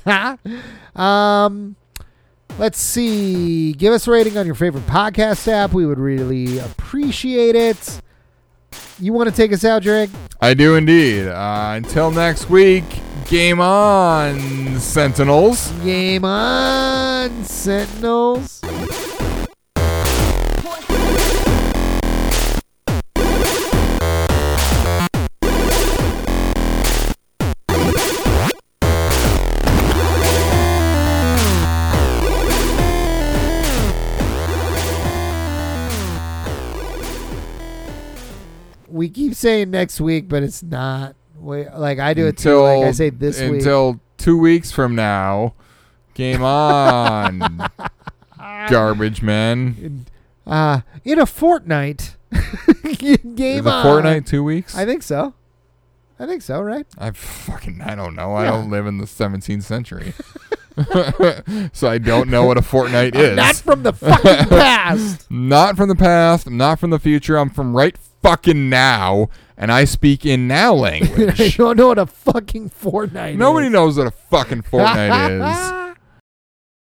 um, let's see. Give us a rating on your favorite podcast app. We would really appreciate it. You want to take us out, Drake? I do indeed. Uh, until next week, game on, Sentinels. Game on, Sentinels. We keep saying next week, but it's not. We, like I do it too. Until, Like I say this week. until two weeks from now, game on, garbage men. Uh, in a fortnight. Game Is a on. fortnight two weeks? I think so. I think so, right? I fucking I don't know. I Yeah. don't live in the seventeenth century, so I don't know what a fortnight is. Not from the fucking past. Not from the past. I'm not from the future. I'm from right fucking now, and I speak in now I language. don't know what a fucking fortnight Nobody is. knows what a fucking fortnight is.